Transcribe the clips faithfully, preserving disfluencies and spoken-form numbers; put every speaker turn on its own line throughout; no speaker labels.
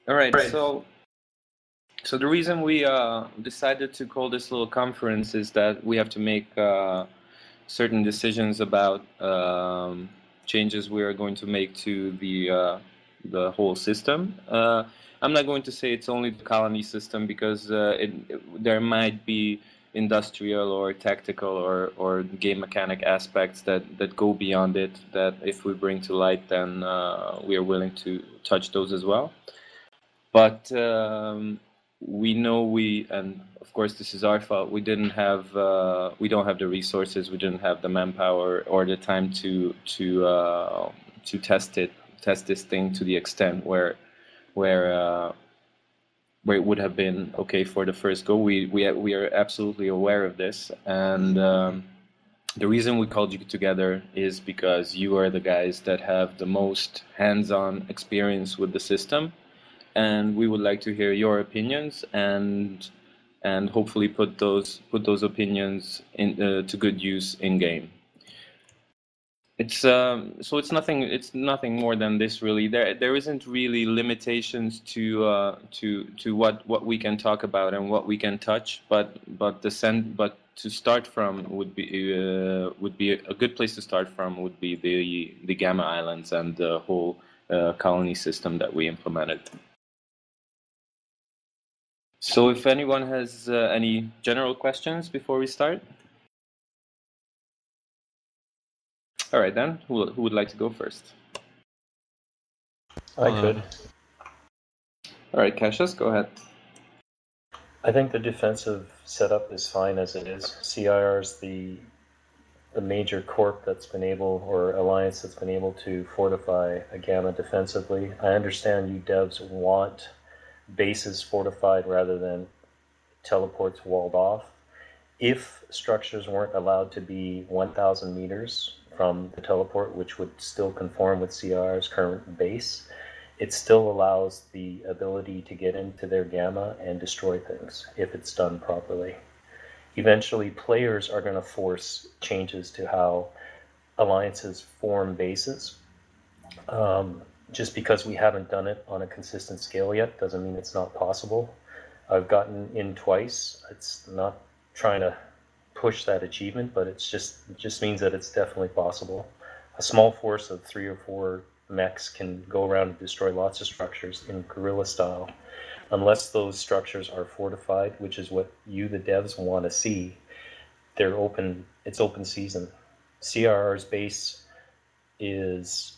All right, so so the reason we uh, decided to call this little conference is that we have to make uh, certain decisions about um, changes we are going to make to the uh, the whole system. Uh, I'm not going to say it's only the colony system because uh, it, it- there might be industrial or tactical or, or game mechanic aspects that, that go beyond it that if we bring to light, then uh, we are willing to touch those as well. But um, we know we, and of course this is our fault. We didn't have, uh, we don't have the resources. We didn't have the manpower or the time to to uh, to test it, test this thing to the extent where where uh, where it would have been okay for the first go. We we we are absolutely aware of this, and um, the reason we called you together is because you are the guys that have the most hands-on experience with the system, and we would like to hear your opinions and and hopefully put those put those opinions in uh, to good use in game. It's um, so it's nothing it's nothing more than this really. There there isn't really limitations to uh, to to what what we can talk about and what we can touch, but but the send but to start from would be uh, would be a good place to start from would be the the Gamma Islands and the whole uh, colony system that we implemented. So if anyone has uh, any general questions before we start? All right then, who, who would like to go first?
I could.
All right, Cassius, go ahead.
I think the defensive setup is fine as it is. C I R is the the major corp that's been able, or alliance that's been able to fortify a Gamma defensively. I understand you devs want bases fortified rather than teleports walled off. If structures weren't allowed to be one thousand meters from the teleport, which would still conform with C I R's current base, it still allows the ability to get into their Gamma and destroy things if it's done properly. Eventually, players are going to force changes to how alliances form bases. Um, just because we haven't done it on a consistent scale yet doesn't mean it's not possible. I've gotten in twice. It's not trying to push that achievement, but it's just it just means that it's definitely possible. A small force of three or four mechs can go around and destroy lots of structures in guerrilla style. Unless those structures are fortified, which is what you, the devs, want to see, they're open. It's open season. C R R's base is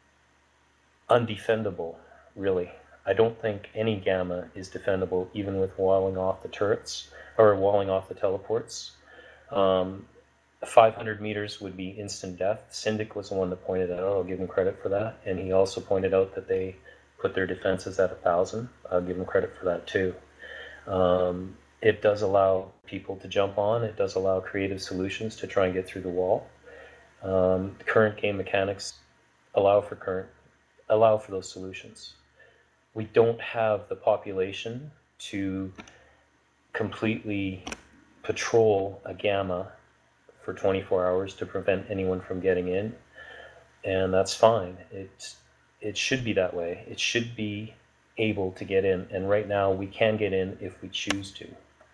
undefendable, really. I don't think any Gamma is defendable, even with walling off the turrets or walling off the teleports. Um, five hundred meters would be instant death. Syndic was the one that pointed that out. I'll give him credit for that. And he also pointed out that they put their defenses at one thousand. I'll give him credit for that too. Um, it does allow people to jump on. It does allow creative solutions to try and get through the wall. Um, the current game mechanics allow for current allow for those solutions. We don't have the population to completely patrol a Gamma for twenty-four hours to prevent anyone from getting in, and that's fine. It it should be that way. It should be able to get in, and right now we can get in if we choose to.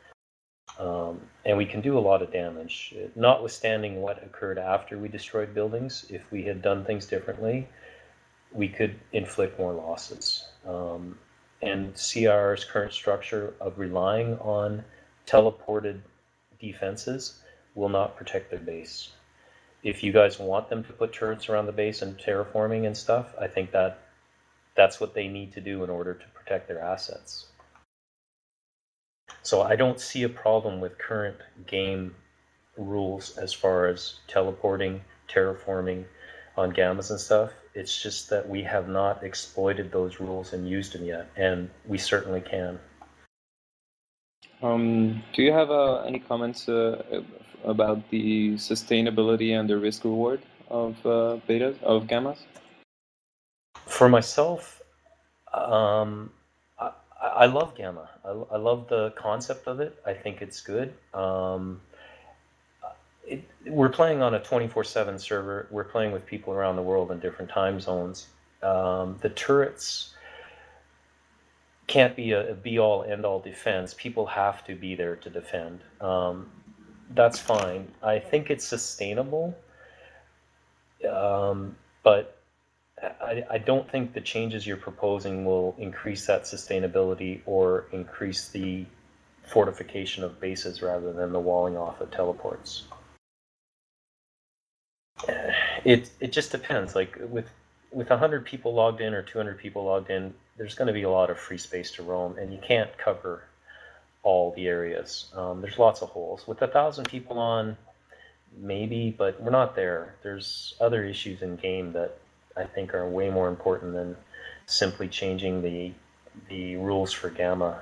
Um, and we can do a lot of damage. Notwithstanding what occurred after we destroyed buildings, if we had done things differently, we could inflict more losses. Um, and C R R's current structure of relying on teleported defenses will not protect their base. If you guys want them to put turrets around the base and terraforming and stuff, I think that that's what they need to do in order to protect their assets. So I don't see a problem with current game rules as far as teleporting, terraforming on Gammas and stuff. It's just that we have not exploited those rules and used them yet, and we certainly can.
Um, do you have uh, any comments uh, about the sustainability and the risk reward of uh, betas, of gammas?
For myself, um, I, I love Gamma. I, I love the concept of it. I think it's good. Um, it, we're playing on a twenty-four seven server. We're playing with people around the world in different time zones. Um, the turrets, can't be a, a be-all, end-all defense. People have to be there to defend. Um, that's fine. I think it's sustainable, um, but I, I don't think the changes you're proposing will increase that sustainability or increase the fortification of bases rather than the walling off of teleports. It it just depends. Like with with one hundred people logged in or two hundred people logged in, there's going to be a lot of free space to roam, and you can't cover all the areas. Um, there's lots of holes. With a thousand people on, maybe, but we're not there. There's other issues in game that I think are way more important than simply changing the the rules for Gamma.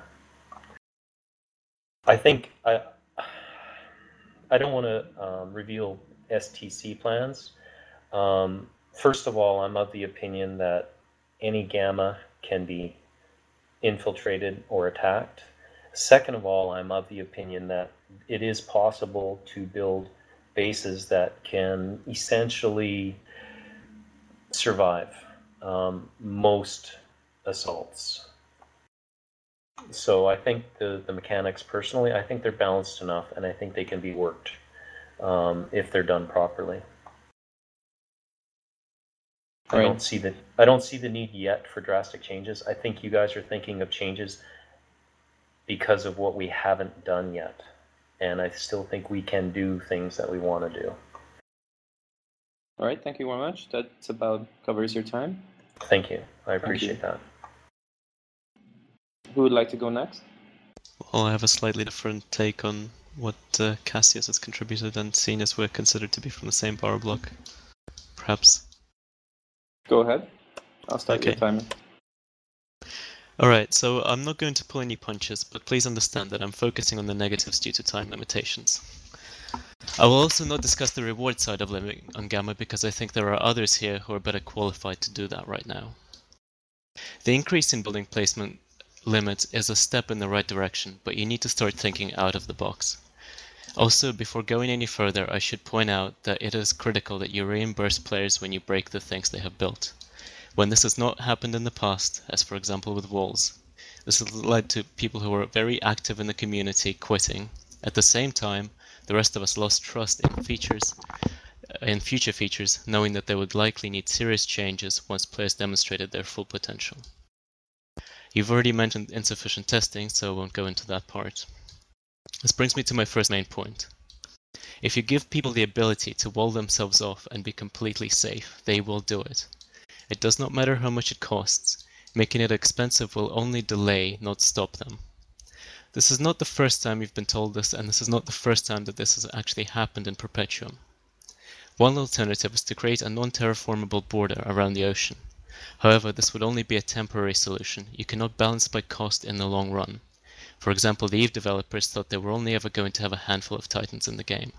I think I I don't want to um, reveal S T C plans. Um, first of all, I'm of the opinion that any Gamma can be infiltrated or attacked. Second of all, I'm of the opinion that it is possible to build bases that can essentially survive um, most assaults. So I think the, the mechanics, personally, I think they're balanced enough, and I think they can be worked um, if they're done properly. I don't see the I don't see the need yet for drastic changes. I think you guys are thinking of changes because of what we haven't done yet, and I still think we can do things that we want to do.
All right, thank you very much. That's about covers your time.
Thank you. I appreciate that.
Who would like to go next?
Well, I have a slightly different take on what uh, Cassius has contributed, and seeing as we're considered to be from the same power block, perhaps.
Go ahead. I'll start
Okay.
your timer.
Alright, so I'm not going to pull any punches, but please understand that I'm focusing on the negatives due to time limitations. I will also not discuss the reward side of living on Gamma because I think there are others here who are better qualified to do that right now. The increase in building placement limit is a step in the right direction, but you need to start thinking out of the box. Also, before going any further, I should point out that it is critical that you reimburse players when you break the things they have built. When this has not happened in the past, as for example with walls, this has led to people who were very active in the community quitting. At the same time, the rest of us lost trust in features, in future features, knowing that they would likely need serious changes once players demonstrated their full potential. You've already mentioned insufficient testing, so I won't go into that part. This brings me to my first main point. If you give people the ability to wall themselves off and be completely safe, they will do it. It does not matter how much it costs. Making it expensive will only delay, not stop them. This is not the first time you've been told this, and this is not the first time that this has actually happened in Perpetuum. One alternative is to create a non-terraformable border around the ocean. However, this would only be a temporary solution. You cannot balance by cost in the long run. For example, the EVE developers thought they were only ever going to have a handful of Titans in the game.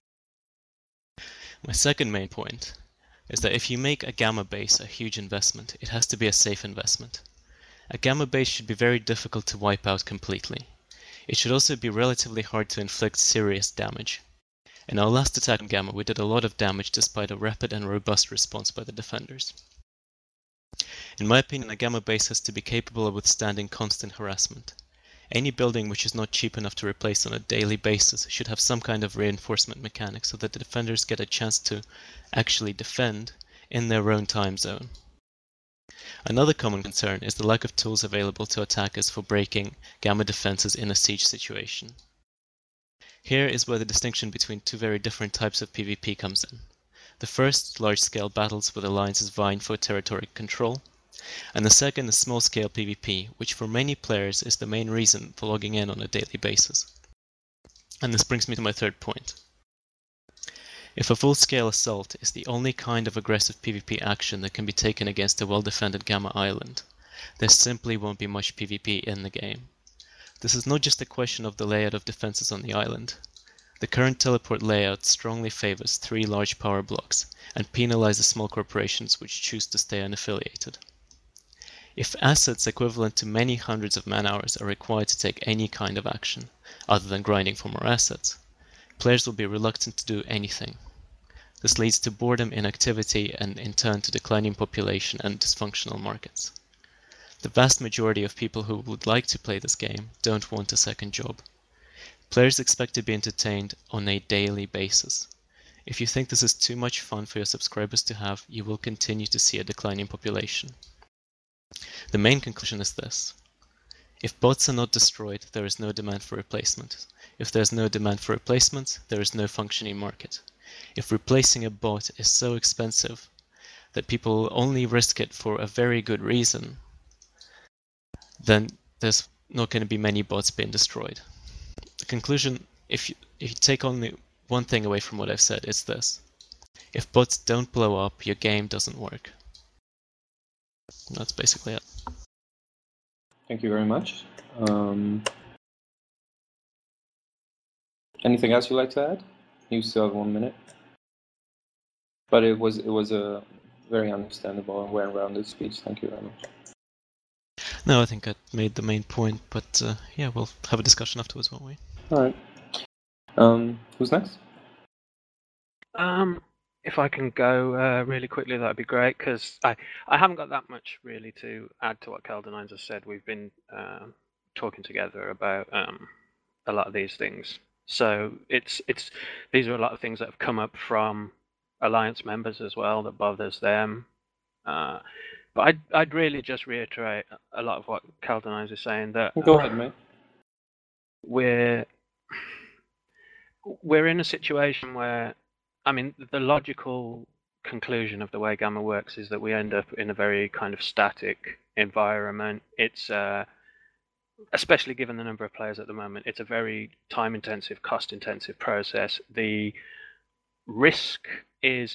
My second main point is that if you make a Gamma base a huge investment, it has to be a safe investment. A Gamma base should be very difficult to wipe out completely. It should also be relatively hard to inflict serious damage. In our last attack on Gamma, we did a lot of damage despite a rapid and robust response by the defenders. In my opinion, a Gamma base has to be capable of withstanding constant harassment. Any building which is not cheap enough to replace on a daily basis should have some kind of reinforcement mechanic so that the defenders get a chance to actually defend in their own time zone. Another common concern is the lack of tools available to attackers for breaking Gamma defenses in a siege situation. Here is where the distinction between two very different types of PvP comes in. The first, large-scale battles with alliances vying for territory control, and the second is small-scale PvP, which for many players is the main reason for logging in on a daily basis. And this brings me to my third point. If a full-scale assault is the only kind of aggressive PvP action that can be taken against a well-defended Gamma island, there simply won't be much PvP in the game. This is not just a question of the layout of defenses on the island. The current teleport layout strongly favors three large power blocks and penalizes small corporations which choose to stay unaffiliated. If assets equivalent to many hundreds of man-hours are required to take any kind of action, other than grinding for more assets, players will be reluctant to do anything. This leads to boredom, inactivity, and in turn to declining population and dysfunctional markets. The vast majority of people who would like to play this game don't want a second job. Players expect to be entertained on a daily basis. If you think this is too much fun for your subscribers to have, you will continue to see a declining population. The main conclusion is this. If bots are not destroyed, there is no demand for replacement. If there is no demand for replacement, there is no functioning market. If replacing a bot is so expensive that people will only risk it for a very good reason, then there's not going to be many bots being destroyed. The conclusion, if you, if you take only one thing away from what I've said, it's this. If bots don't blow up, your game doesn't work. And that's basically it.
Thank you very much. Um, anything else you'd like to add? You still have one minute. But it was it was a very understandable and well-rounded speech. Thank you very much.
No, I think I made the main point, but uh, yeah, we'll have a discussion afterwards, won't we?
All right. Um, who's next?
Um, if I can go uh, really quickly, that'd be great, because I, I haven't got that much really to add to what Caldenines has said. We've been uh, talking together about um, a lot of these things. So it's it's these are a lot of things that have come up from Alliance members as well that bothers them. Uh, but I'd, I'd really just reiterate a lot of what Caldenines is saying, that
Go ahead, mate.
We're, we're in a situation where, I mean, the logical conclusion of the way Gamma works is that we end up in a very kind of static environment. It's, uh, especially given the number of players at the moment, it's a very time-intensive, cost-intensive process. The risk is,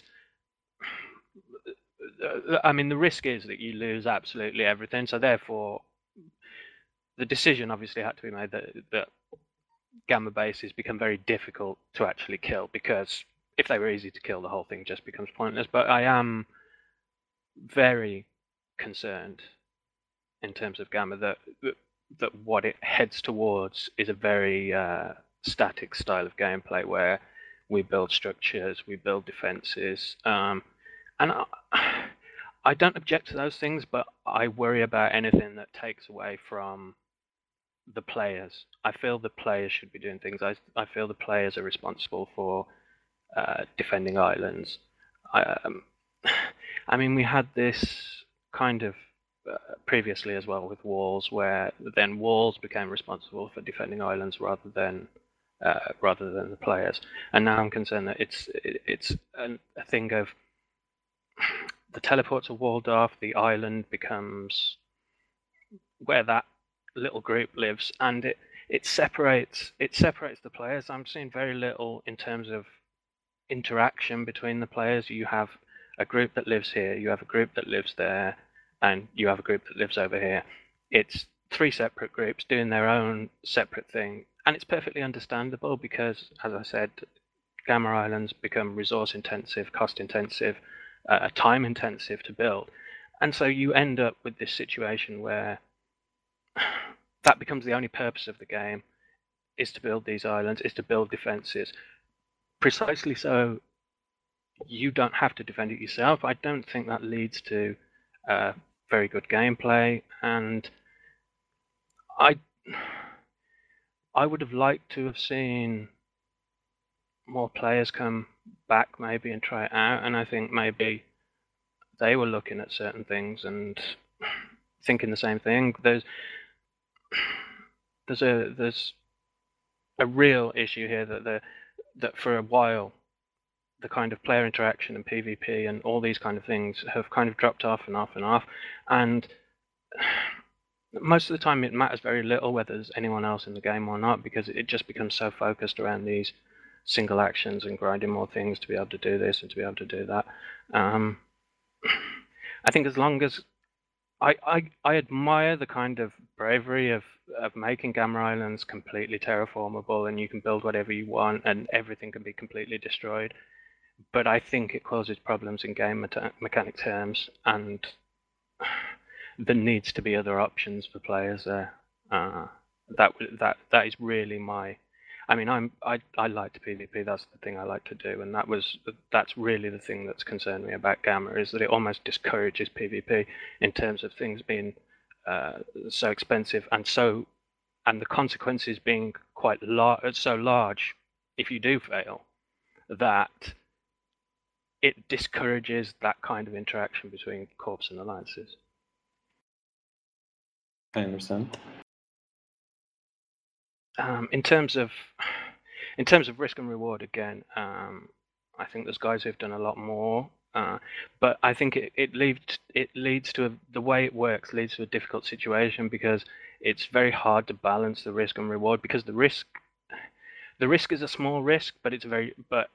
I mean, the risk is that you lose absolutely everything. So therefore, the decision obviously had to be made that, that gamma bases become very difficult to actually kill, because if they were easy to kill, the whole thing just becomes pointless. But I am very concerned in terms of gamma that that what it heads towards is a very uh, static style of gameplay where we build structures, we build defenses, um, and I, I don't object to those things, but I worry about anything that takes away from the players. I feel the players should be doing things. I, I feel the players are responsible for uh, defending islands. I, um, I mean, we had this kind of uh, previously as well with walls, where then walls became responsible for defending islands rather than uh, rather than the players. And now I'm concerned that it's it, it's an, a thing of the teleports are walled off, the island becomes where that little group lives, and it it separates it separates the players. I'm seeing very little in terms of interaction between the players. You have a group that lives here, you have a group that lives there, and you have a group that lives over here. It's three separate groups doing their own separate thing, and it's perfectly understandable because, as I said, Gamma Islands become resource intensive, cost intensive, uh, time intensive to build, and so you end up with this situation where that becomes the only purpose of the game, is to build these islands, is to build defenses. Precisely so you don't have to defend it yourself. I don't think that leads to uh, very good gameplay, and I I would have liked to have seen more players come back maybe and try it out, and I think maybe they were looking at certain things and thinking the same thing. There's there's a there's a real issue here that the that for a while the kind of player interaction and PvP and all these kind of things have kind of dropped off and off and off, and most of the time it matters very little whether there's anyone else in the game or not, because it just becomes so focused around these single actions and grinding more things to be able to do this and to be able to do that. Um, I think as long as I, I I admire the kind of bravery of of making Gamma Islands completely terraformable, and you can build whatever you want and everything can be completely destroyed. But I think it causes problems in game me mechanic terms, and there needs to be other options for players there. Uh, that that that is really my. I mean, I'm I I like to PvP. That's the thing I like to do, and that was that's really the thing that's concerned me about Gamma, is that it almost discourages PvP in terms of things being uh, so expensive and so and the consequences being quite large, so large if you do fail, that it discourages that kind of interaction between corps and alliances.
I understand.
Um, in terms of in terms of risk and reward, again, um, I think there's guys who've done a lot more, uh, but I think it, it leads it leads to a, the way it works leads to a difficult situation because it's very hard to balance the risk and reward because the risk the risk is a small risk, but it's very but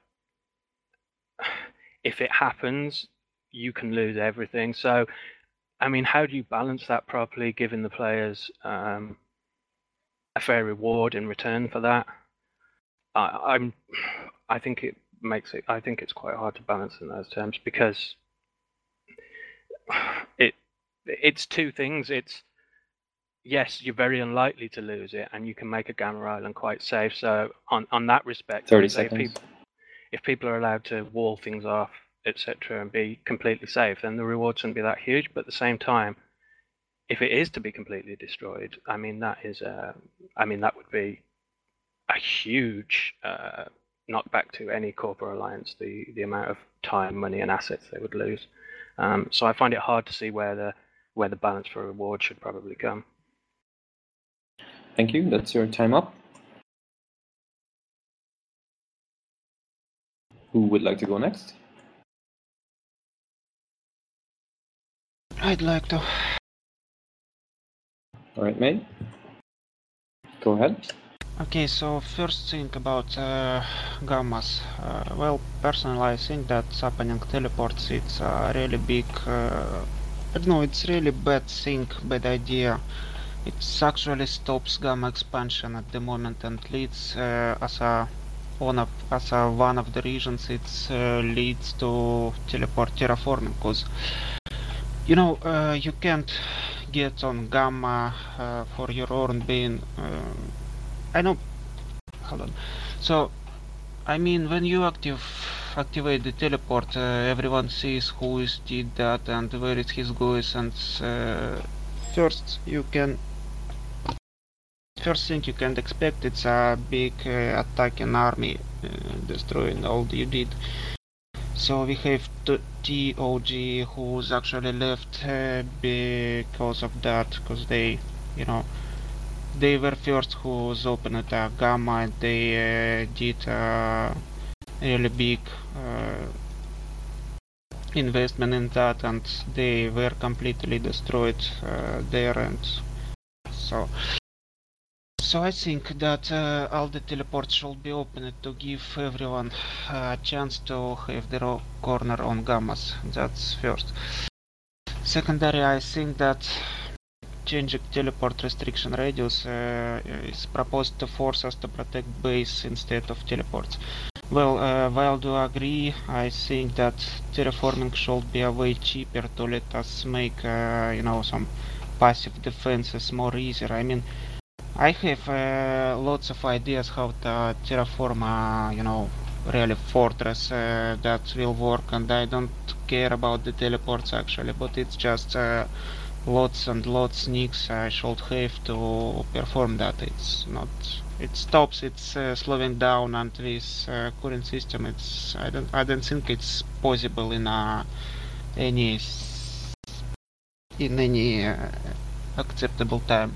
if it happens, you can lose everything. So, I mean, how do you balance that properly, giving the players um, a fair reward in return for that? I, I'm, I think it makes it. I think it's quite hard to balance in those terms because it, it's two things. It's yes, you're very unlikely to lose it, and you can make a Gamma Island quite safe. So on on that respect,
Thirty
if
seconds.
people, if people are allowed to wall things off, et cetera, and be completely safe, then the reward shouldn't be that huge. But at the same time, if it is to be completely destroyed, I mean that is, uh, I mean that would be a huge uh, knockback to any corporate alliance. The the amount of time, money, and assets they would lose. Um, so I find it hard to see where the where the balance for reward should probably come.
Thank you. That's your time up. Who would like to go next?
I'd like to.
All right, mate. Go ahead.
Okay, so first thing about uh, gammas. Uh, well, personally, I think that happening teleports it's a really big. Uh, I don't know. It's really bad thing, bad idea. It actually stops gamma expansion at the moment and leads uh, as a one of as a one of the reasons it uh, leads to teleport terraforming because you know uh, you can't get on gamma uh, for your own being. Uh, I know. Hold on. So, I mean, when you active activate the teleport, uh, everyone sees who is did that and where is his goes, and uh, first you can. First thing you can expect it's a big uh, attacking army uh, destroying all you did. So we have T O G who's actually left uh, because of that, because they, you know, they were first who's opened a gamma and they uh, did a really big uh, investment in that, and they were completely destroyed uh, there. And so. So I think that uh, all the teleports should be opened to give everyone a chance to have their corner on gammas. That's first. Secondary, I think that changing teleport restriction radius uh, is proposed to force us to protect base instead of teleports. Well, uh, while I do agree, I think that terraforming should be a way cheaper to let us make, uh, you know, some passive defenses more easier. I mean, I have uh, lots of ideas how to terraform a, you know, really fortress uh, that will work, and I don't care about the teleports actually, but it's just uh, lots and lots nicks I should have to perform that. It's not, it stops, it's uh, slowing down, and with uh, current system, it's I don't I don't think it's possible in a, any in any uh, acceptable time.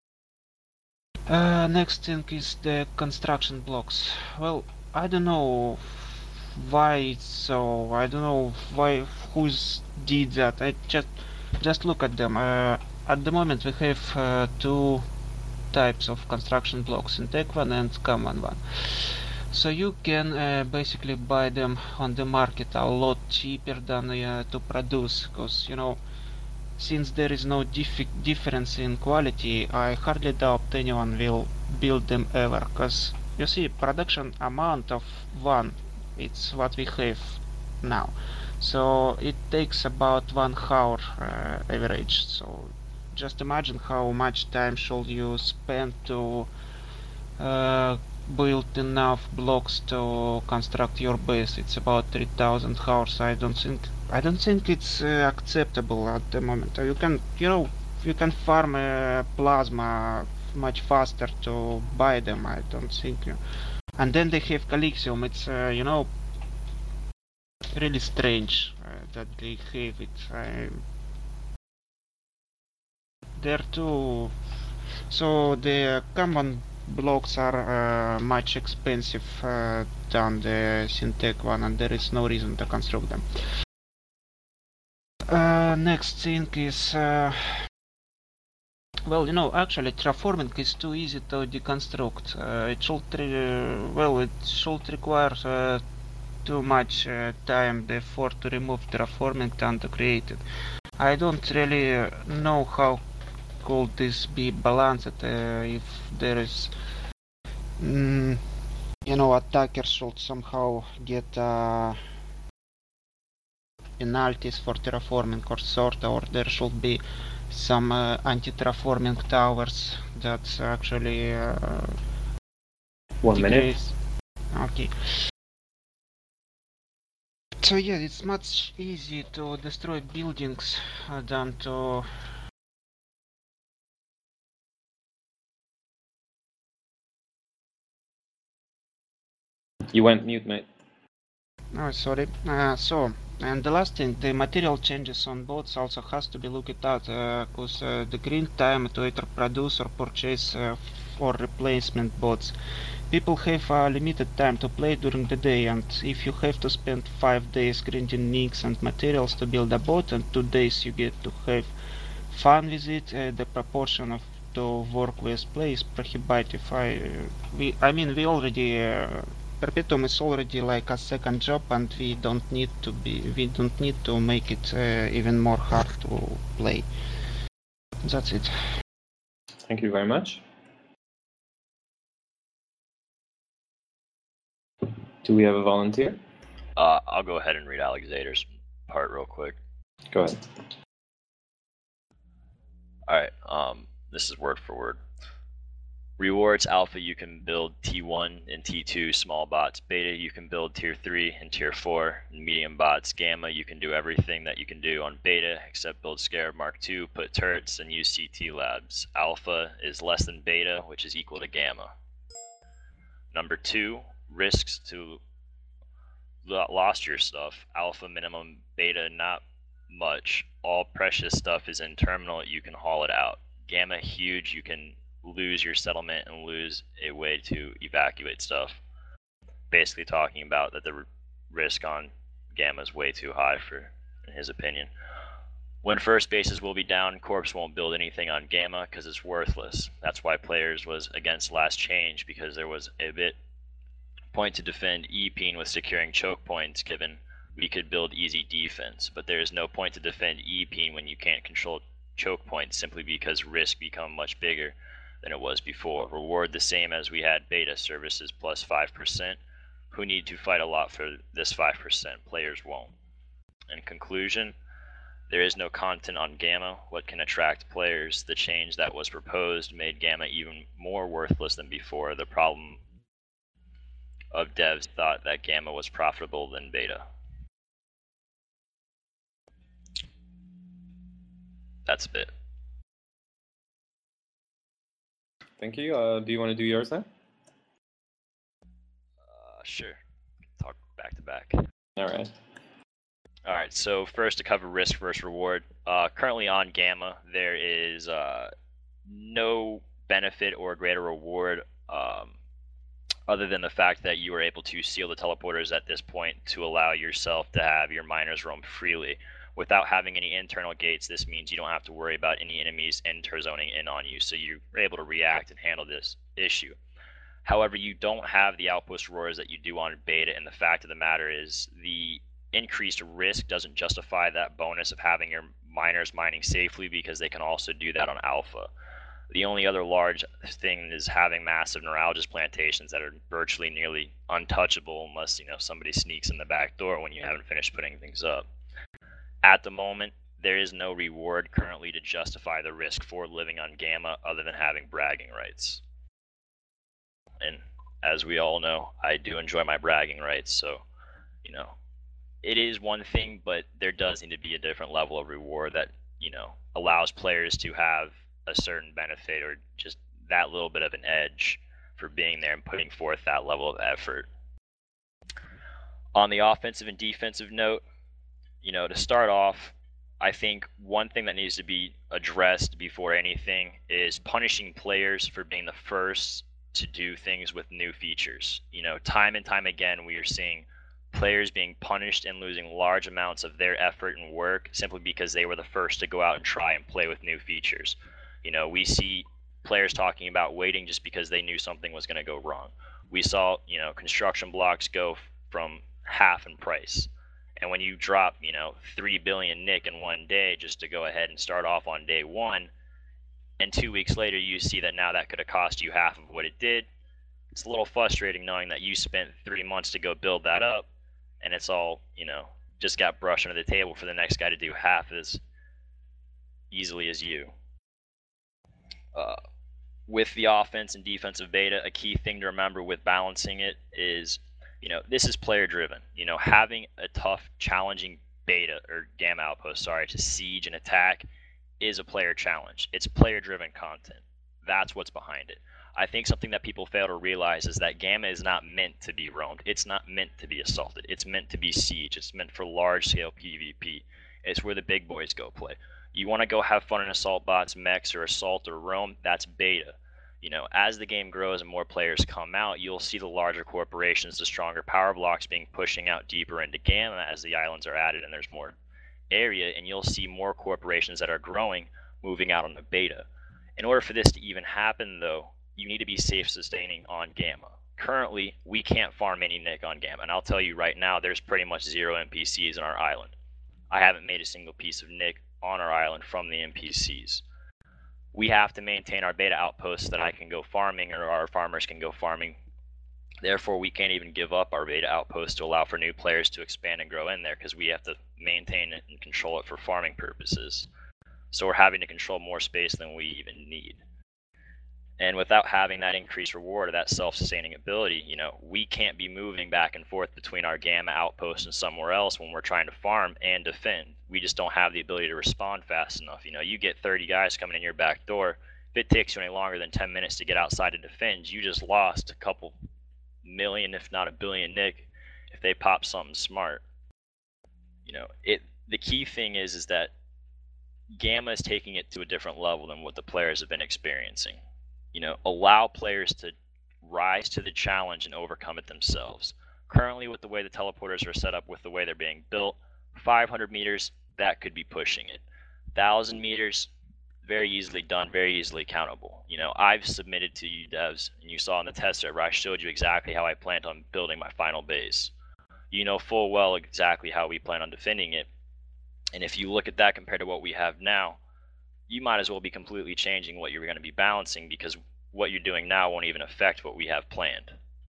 Uh, next thing is the construction blocks. Well, I don't know why it's so. I don't know why who's did that. I just just look at them. Uh, at the moment we have uh, two types of construction blocks, Intech one and Common one. So you can uh, basically buy them on the market a lot cheaper than uh, to produce, because you know. Since there is no dif difference in quality, I hardly doubt anyone will build them ever, because you see, production amount of one, it's what we have now. So it takes about one hour uh, average. So just imagine how much time should you spend to uh, build enough blocks to construct your base. It's about three thousand hours. I don't think I don't think it's uh, acceptable at the moment. You can, you know, you can farm uh, plasma much faster to buy them, I don't think. You... And then they have Colixium. It's uh, you know really strange uh, that they have it. I... They're too. So the common blocks are uh, much expensive uh, than the Syntec one, and there is no reason to construct them. Uh, next thing is, uh, well, you know, actually terraforming is too easy to deconstruct. Uh, it should, uh, well, it should require uh, too much uh, time, therefore, to remove terraforming than to create it. I don't really uh, know how could this be balanced uh, if there is, mm, you know, attackers should somehow get uh, penalties for terraforming or sort, or there should be some uh, anti-terraforming towers that actually uh,
One
decrease.
minute.
Okay. So yeah, it's much easier to destroy buildings uh, than to
You went mute, mate.
Oh, sorry. Uh, so, and the last thing, the material changes on boats also has to be looked at, because uh, uh, the green time to either produce or purchase uh, for replacement boats. People have a limited time to play during the day, and if you have to spend five days grinding nicks and materials to build a boat, and two days you get to have fun with it, uh, the proportion of to work with play is prohibitive. I, uh, we, I mean, we already. Uh, Perpetuum is already like a second job, and we don't need to be we don't need to make it uh, even more hard to play. That's it.
Thank you very much. Do we have a volunteer?
Uh, I'll go ahead and read Alexander's part real quick.
Go ahead.
Alright, um, this is word for word. Rewards alpha, you can build T one and T two small bots. Beta, you can build tier three and tier four and medium bots. Gamma, you can do everything that you can do on beta except build Scarab Mark two, put turrets, and use C T labs. Alpha is less than beta, which is equal to gamma. Number two, risks to lost your stuff. Alpha minimum, beta not much. All precious stuff is in terminal, you can haul it out. Gamma huge, you can lose your settlement and lose a way to evacuate stuff. Basically talking about that the risk on Gamma is way too high for, in his opinion. When first bases will be down, Corpse won't build anything on Gamma because it's worthless. That's why players was against last change, because there was a bit point to defend E-Peen with securing choke points, given we could build easy defense, but there is no point to defend E-Peen when you can't control choke points simply because risk become much bigger than it was before. Reward the same as we had beta services plus five percent. Who need to fight a lot for this five percent? Players won't. In conclusion, there is no content on Gamma. What can attract players? The change that was proposed made Gamma even more worthless than before. The problem of devs thought that Gamma was profitable than beta. That's a bit.
Thank you. Uh, do you want to do yours then?
Uh, sure. Talk back to back.
All right.
All right. So first, to cover risk versus reward. Uh, currently on Gamma, there is uh, no benefit or greater reward, um, other than the fact that you are able to seal the teleporters at this point to allow yourself to have your miners roam freely. Without having any internal gates, this means you don't have to worry about any enemies interzoning in on you, so you're able to react and handle this issue. However, you don't have the outpost roars that you do on beta, and the fact of the matter is the increased risk doesn't justify that bonus of having your miners mining safely, because they can also do that on alpha. The only other large thing is having massive neuralgist plantations that are virtually nearly untouchable unless, you know, somebody sneaks in the back door when you haven't finished putting things up. At the moment, there is no reward currently to justify the risk for living on Gamma other than having bragging rights. And as we all know, I do enjoy my bragging rights, so, you know, it is one thing, but there does need to be a different level of reward that you know, allows players to have a certain benefit or just that little bit of an edge for being there and putting forth that level of effort. On the offensive and defensive note, you know, to start off, I think one thing that needs to be addressed before anything is punishing players for being the first to do things with new features. You know, time and time again, we are seeing players being punished and losing large amounts of their effort and work simply because they were the first to go out and try and play with new features. You know, we see players talking about waiting just because they knew something was going to go wrong. We saw, you know, construction blocks go from half in price. And when you drop, you know, three billion Nick in one day just to go ahead and start off on day one, and two weeks later you see that now that could have cost you half of what it did, it's a little frustrating knowing that you spent three months to go build that up, and it's all, you know, just got brushed under the table for the next guy to do half as easily as you. Uh, with the offense and defensive beta, a key thing to remember with balancing it is, you know, this is player driven. You know, having a tough, challenging beta or gamma outpost, sorry, to siege and attack is a player challenge. It's player driven content. That's what's behind it. I think something that people fail to realize is that gamma is not meant to be roamed. It's not meant to be assaulted. It's meant to be siege. It's meant for large scale PvP. It's where the big boys go play. You want to go have fun in assault bots, mechs, or assault or roam, that's beta. You know, as the game grows and more players come out, you'll see the larger corporations, the stronger power blocks being pushing out deeper into gamma as the islands are added and there's more area, and you'll see more corporations that are growing moving out on the beta. In order for this to even happen, though, you need to be safe sustaining on gamma. Currently, we can't farm any Nick on gamma, and I'll tell you right now, there's pretty much zero N P Cs on our island. I haven't made a single piece of Nick on our island from the N P Cs. We have to maintain our beta outposts so that I can go farming or our farmers can go farming. Therefore, we can't even give up our beta outpost to allow for new players to expand and grow in there because we have to maintain it and control it for farming purposes. So we're having to control more space than we even need. And without having that increased reward or that self-sustaining ability, you know, we can't be moving back and forth between our gamma outpost and somewhere else when we're trying to farm and defend. We just don't have the ability to respond fast enough. You know, you get thirty guys coming in your back door. If it takes you any longer than ten minutes to get outside to defend, you just lost a couple million, if not a billion Nick, if they pop something smart. You know, it. The key thing is, is that gamma is taking it to a different level than what the players have been experiencing. You know, allow players to rise to the challenge and overcome it themselves. Currently, with the way the teleporters are set up, with the way they're being built, five hundred meters, that could be pushing it. one thousand meters, very easily done, very easily countable. You know, I've submitted to you devs, and you saw in the test server, I showed you exactly how I planned on building my final base. You know full well exactly how we plan on defending it. And if you look at that compared to what we have now, you might as well be completely changing what you're going to be balancing, because what you're doing now won't even affect what we have planned.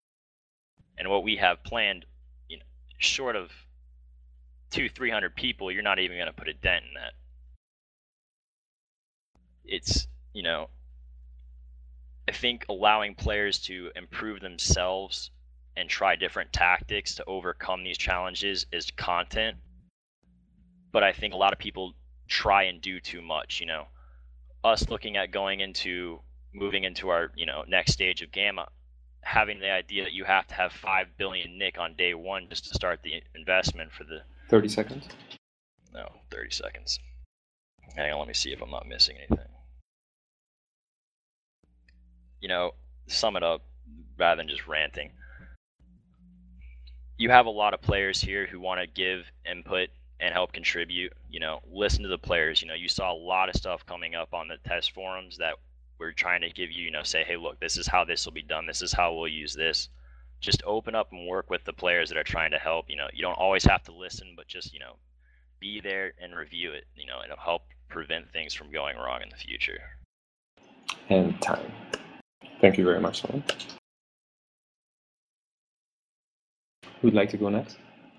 And what we have planned, you know, short of two, three hundred people, you're not even going to put a dent in that. It's, you know, I think allowing players to improve themselves and try different tactics to overcome these challenges is content. But I think a lot of people try and do too much. You know, us looking at going into moving into our, you know, next stage of gamma, having the idea that you have to have five billion Nick on day one just to start the investment for the
thirty seconds.
No, thirty seconds. Hang on, let me see if I'm not missing anything. You know, sum it up rather than just ranting. You have a lot of players here who want to give input and help contribute. You know, listen to the players. You know, you saw a lot of stuff coming up on the test forums that we're trying to give you, you know, say, hey, look, this is how this will be done. This is how we'll use this. Just open up and work with the players that are trying to help. You know, you don't always have to listen, but just, you know, be there and review it. You know, it'll help prevent things from going wrong in the future.
And time. Thank you very much, Simon. Who'd like to go next?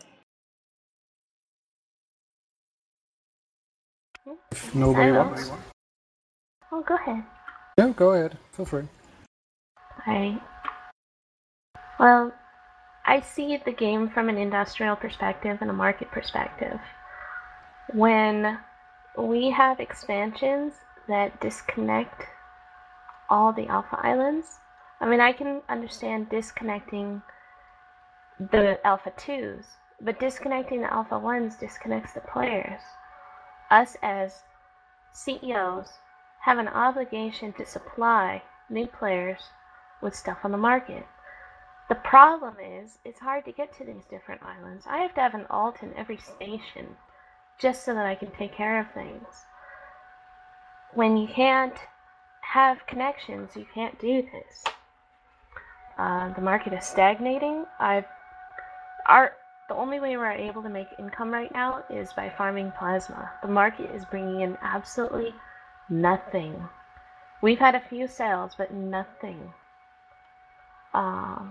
If nobody
I
wants.
will. Oh, go ahead.
Yeah, go ahead. Feel free.
Alright. Well, I see the game from an industrial perspective and a market perspective. When we have expansions that disconnect all the alpha islands. I mean, I can understand disconnecting the alpha twos, but disconnecting the alpha ones disconnects the players. Us as C E Os have an obligation to supply new players with stuff on the market. The problem is, it's hard to get to these different islands. I have to have an alt in every station just so that I can take care of things. When you can't have connections, you can't do this. Uh, the market is stagnating. I've, our, the only way we're able to make income right now is by farming plasma. The market is bringing in absolutely nothing. We've had a few sales, but nothing. Um,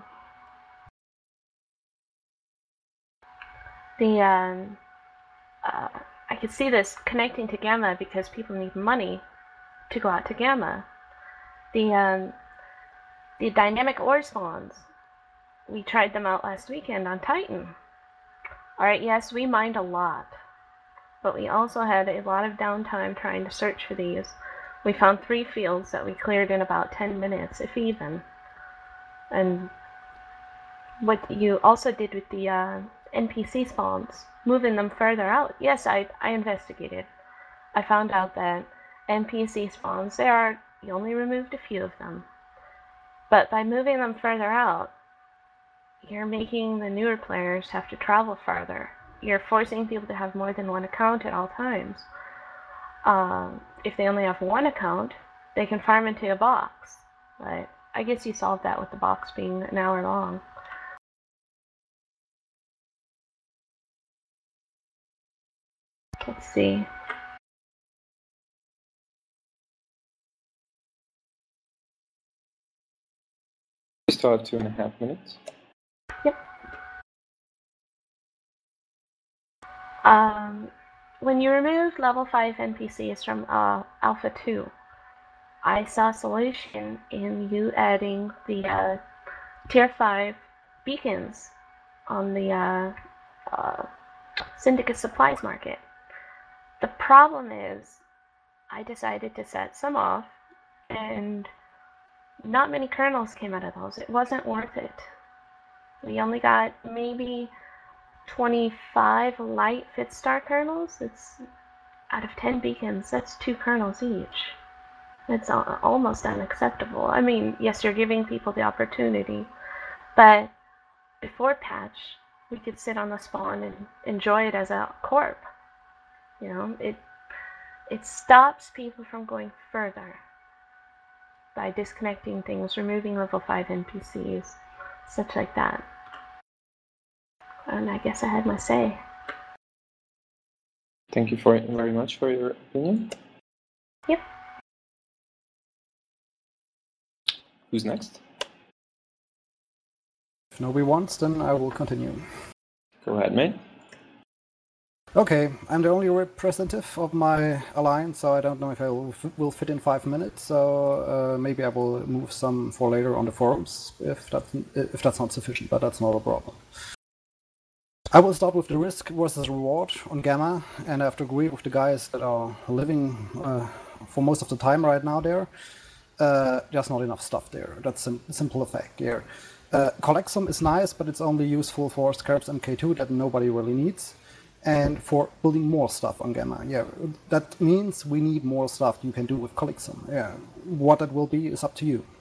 the um, uh, I could see this connecting to Gamma because people need money to go out to Gamma. The um, the dynamic ore spawns, we tried them out last weekend on Titan. Alright, yes, we mined a lot, but we also had a lot of downtime trying to search for these. We found three fields that we cleared in about ten minutes, if even. And what you also did with the uh, N P C spawns, moving them further out. Yes, I, I investigated. I found out that N P C spawns, there are, you only removed a few of them. But by moving them further out, you're making the newer players have to travel farther. You're forcing people to have more than one account at all times. Um, if they only have one account, they can farm into a box. But I guess you solved that with the box being an hour long. Let's see.
We still have two and a half minutes.
Yep. Um, when you remove level five N P Cs from uh, Alpha two, I saw a solution in you adding the uh, tier five beacons on the uh, uh, Syndicate supplies market. The problem is, I decided to set some off, and not many kernels came out of those. It wasn't worth it. We only got maybe twenty-five light Fitstar kernels. It's out of ten beacons, that's two kernels each. It's almost unacceptable. I mean, yes, you're giving people the opportunity, but before patch, we could sit on the spawn and enjoy it as a corp. You know, it it stops people from going further by disconnecting things, removing level five N P Cs, such like that. And I guess I had my say.
Thank you for very much for your opinion.
Yep.
Who's next?
If nobody wants, then I will continue.
Go ahead, mate.
Okay, I'm the only representative of my alliance, so I don't know if I will, will fit in five minutes. So uh, maybe I will move some for later on the forums if that's if that's not sufficient, but that's not a problem. I will start with the risk versus reward on Gamma, and I have to agree with the guys that are living uh, for most of the time right now there. Uh, there's not enough stuff there. That's a simple fact here. Uh, Collexum is nice, but it's only useful for Scarab's M K two that nobody really needs. And for building more stuff on Gamma. Yeah, that means we need more stuff you can do with Collexum. Yeah, what that will be is up to you.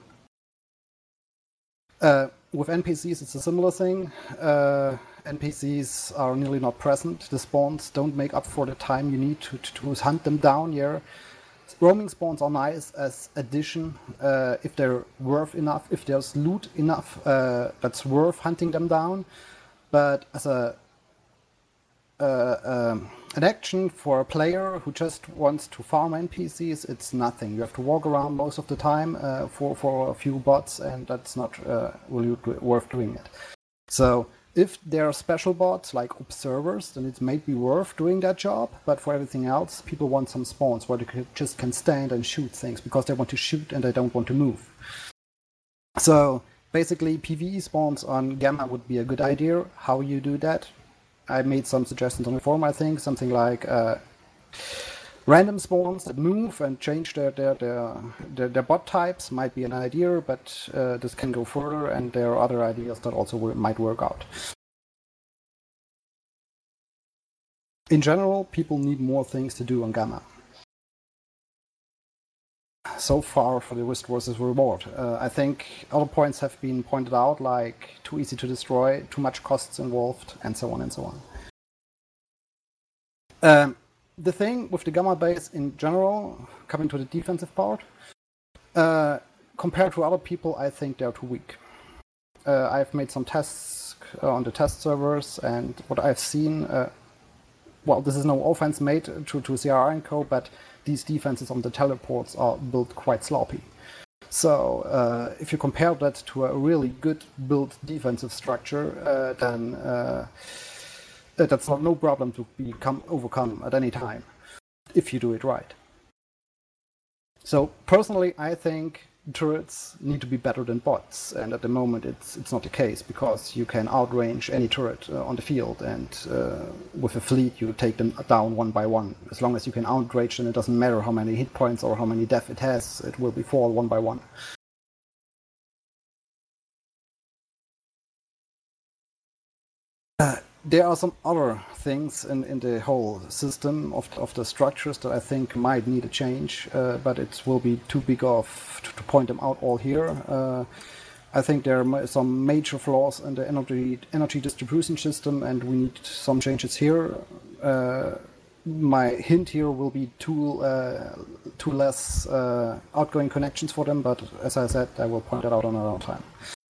Uh, with N P Cs, it's a similar thing. Uh, N P Cs are nearly not present. The spawns don't make up for the time you need to, to, to hunt them down. Yeah, roaming spawns are nice as addition uh, if they're worth enough. If there's loot enough, uh, that's worth hunting them down. But as a Uh, um, an action for a player who just wants to farm N P Cs, it's nothing. You have to walk around most of the time uh, for, for a few bots, and that's not uh, really worth doing it. So if there are special bots like observers, then it may be worth doing that job, but for everything else, people want some spawns where they just can stand and shoot things because they want to shoot and they don't want to move. So basically PvE spawns on Gamma would be a good idea. How you do that? I made some suggestions on the forum, I think, something like uh, Random spawns that move and change their their their, their, their bot types might be an idea, but uh, this can go further, and there are other ideas that also w- might work out. In general, people need more things to do on Gamma. So far for the risk versus reward. Uh, I think other points have been pointed out, like too easy to destroy, too much costs involved, and so on and so on. Um, the thing with the Gamma base in general, coming to the defensive part, uh, compared to other people, I think they're too weak. Uh, I've made some tests uh, on the test servers, and what I've seen, uh, well, this is no offense made to, to C R and co, but these defenses on the teleports are built quite sloppy. So uh, if you compare that to a really good built defensive structure, uh, then uh, that's not no problem to become overcome at any time if you do it right. So personally, I think turrets need to be better than bots, and at the moment it's it's not the case, because you can outrange any turret uh, on the field, and uh, with a fleet you take them down one by one. As long as you can outrange them, it doesn't matter how many hit points or how many death it has, it will be fall one by one. Uh, there are some other things in, in the whole system of, of the structures that I think might need a change, uh, but it will be too big off to, to point them out all here. Uh, I think there are some major flaws in the energy, energy distribution system, and we need some changes here. Uh, my hint here will be two, uh, two less uh, outgoing connections for them, but as I said, I will point that out on another time.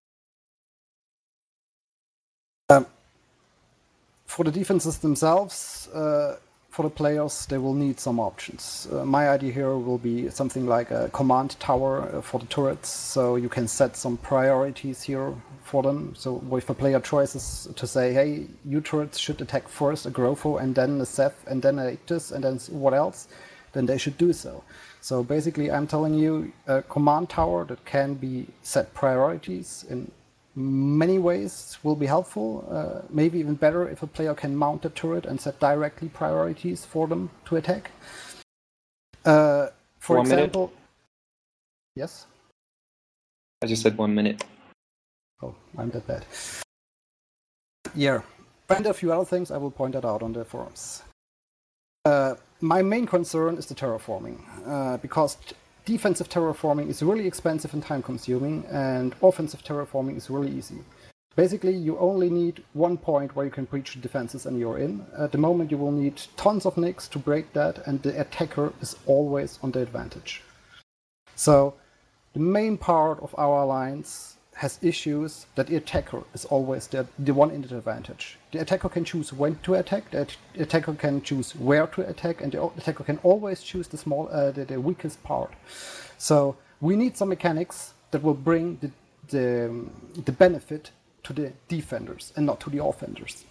Um, For the defenses themselves, uh, for the players, they will need some options. Uh, my idea here will be something like a command tower uh, for the turrets, so you can set some priorities here for them. So with the player choices to say, hey, you turrets should attack first a Grofo and then a Ceph and then a Ictus and then what else, then they should do so. So basically I'm telling you a command tower that can be set priorities in many ways will be helpful. Uh, maybe even better if a player can mount a turret and set directly priorities for them to attack. Uh, for
one
example,
minute.
Yes?
I just said one minute.
Oh, I'm that bad. Yeah, and a few other things I will point that out on the forums. Uh, my main concern is the terraforming, uh, because defensive terraforming is really expensive and time-consuming, and offensive terraforming is really easy. Basically, you only need one point where you can breach the defenses and you're in. At the moment, you will need tons of nicks to break that, and the attacker is always on the advantage. So, the main part of our alliance has issues that the attacker is always the, the one in the advantage. The attacker can choose when to attack, the attacker can choose where to attack, and the attacker can always choose the small, uh, the, the weakest part. So we need some mechanics that will bring the, the, the benefit to the defenders and not to the offenders.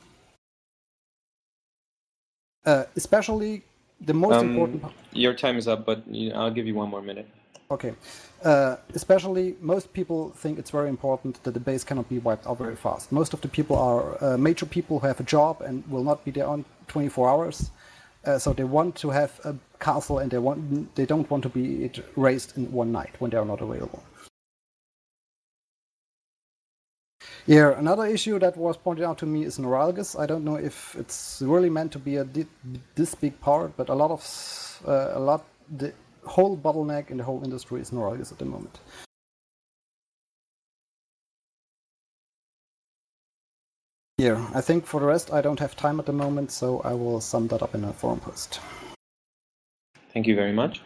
Uh, especially the most
um,
important...
Your time is up, but you know, I'll give you one more minute.
Okay. Uh, especially, most people think it's very important that the base cannot be wiped out very fast. Most of the people are uh, major people who have a job and will not be there on twenty-four hours. Uh, so they want to have a castle, and they want they don't want to be it raised in one night when they are not available. Yeah, another issue that was pointed out to me is Neuralgus. I don't know if it's really meant to be a di this big part, but a lot of uh, a lot the whole bottleneck in the whole industry is Neuralgus at the moment. Yeah, I think for the rest I don't have time at the moment, so I will sum that up in a forum post.
Thank you very much.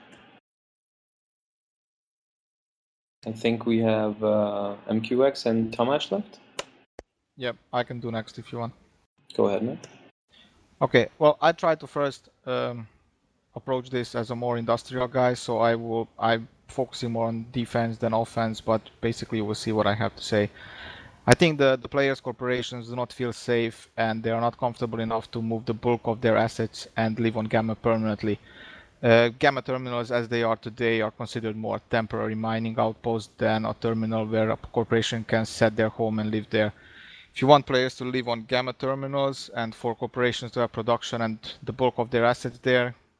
I think we have uh, M Q X and Tomasz left.
Yep, I can do next if you want.
Go ahead, man.
Okay, well, I try to first um, approach this as a more industrial guy, so I will I'm focusing more on defense than offense, but basically we'll see what I have to say. I think the, the players' corporations do not feel safe, and they are not comfortable enough to move the bulk of their assets and live on Gamma permanently. Uh, Gamma terminals, as they are today, are considered more temporary mining outposts than a terminal where a corporation can set their home and live there. If you want players to live on Gamma terminals and for corporations to have production and the bulk of their assets there,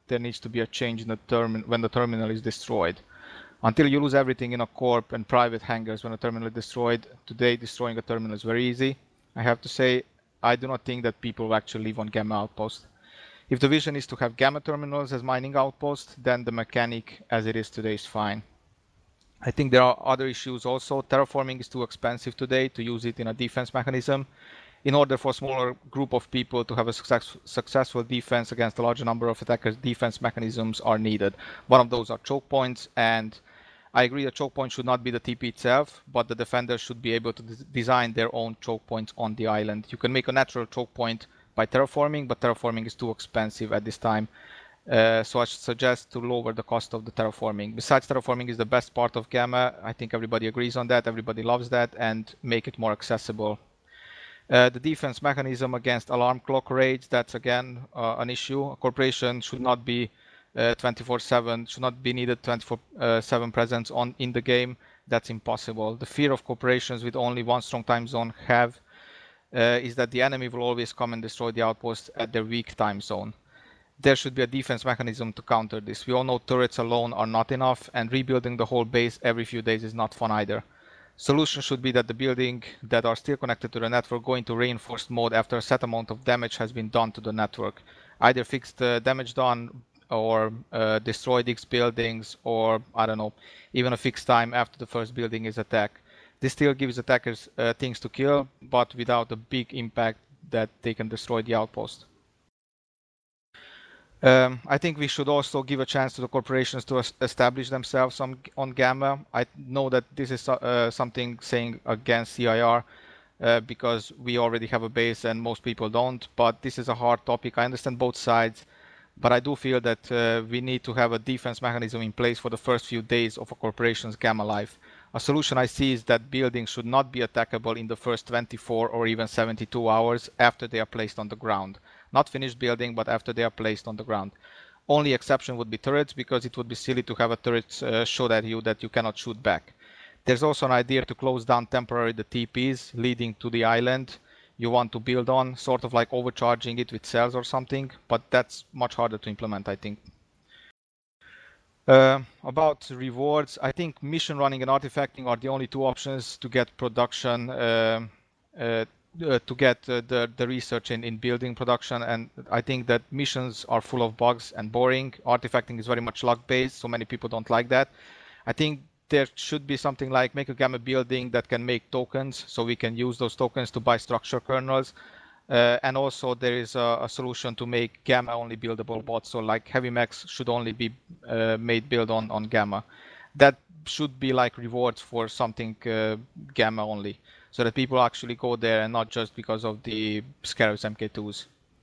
there needs to be a change in the term when the terminal is destroyed. Until you lose everything in a corp and private hangars when a terminal is destroyed, today destroying a terminal is very easy. I have to say, I do not think that people will actually live on Gamma Outpost. If the vision is to have Gamma terminals as mining outposts, then the mechanic as it is today is fine. I think there are other issues also. Terraforming is too expensive today to use it in a defense mechanism. In order for a smaller group of people to have a success, successful defense against a larger number of attackers, defense mechanisms are needed. One of those are choke points, and I agree that choke point should not be the T P itself, but the defenders should be able to design their own choke points on the island. You can make a natural choke point by terraforming, but terraforming is too expensive at this time. Uh, so I suggest to lower the cost of the terraforming. Besides, terraforming is the best part of Gamma. I think everybody agrees on that, everybody loves that, and make it more accessible. Uh, the defense mechanism against alarm clock raids, that's again uh, an issue. A corporation should not be twenty-four seven, should not be needed twenty-four seven presence on in the game. That's impossible. The fear of corporations with only one strong time zone have uh, is that the enemy will always come and destroy the outpost at their weak time zone. There should be a defense mechanism to counter this. We all know turrets alone are not enough, and rebuilding the whole base every few days is not fun either. Solution should be that the building that are still connected to the network go into reinforced mode after a set amount of damage has been done to the network. Either fix the damage done or uh, destroy these buildings, or I don't know, even a fixed time after the first building is attacked. This still gives attackers uh, things to kill, but without a big impact that they can destroy the outpost. Um, I think we should also give a chance to the corporations to establish themselves on, on Gamma. I know that this is uh, something saying against C I R uh, because we already have a base and most people don't, but this is a hard topic. I understand both sides, but I do feel that uh, we need to have a defense mechanism in place for the first few days of a corporation's Gamma life. A solution I see is that buildings should not be attackable in the first twenty-four or even seventy-two hours after they are placed on the ground. Not finished building, but after they are placed on the ground. Only exception would be turrets, because it would be silly to have a turret uh, shot at you that you cannot shoot back. There's also an idea to close down temporarily the T Ps leading to the island you want to build on, sort of like overcharging it with cells or something, but that's much harder to implement, I think. Uh, about rewards, I think mission running and artifacting are the only two options to get production, uh, uh, uh, to get uh, the, the research in, in building production, and I think that missions are full of bugs and boring. Artifacting is very much luck-based, so many people don't like that. I think there should be something like make a Gamma building that can make tokens, so we can use those tokens to buy structure kernels. Uh, and also there is a, a solution to make Gamma only buildable bots. So like heavy mechs should only be uh, made build on, on Gamma. That should be like rewards for something uh, Gamma only, so that people actually go there and not just because of the Scarabs M K twos.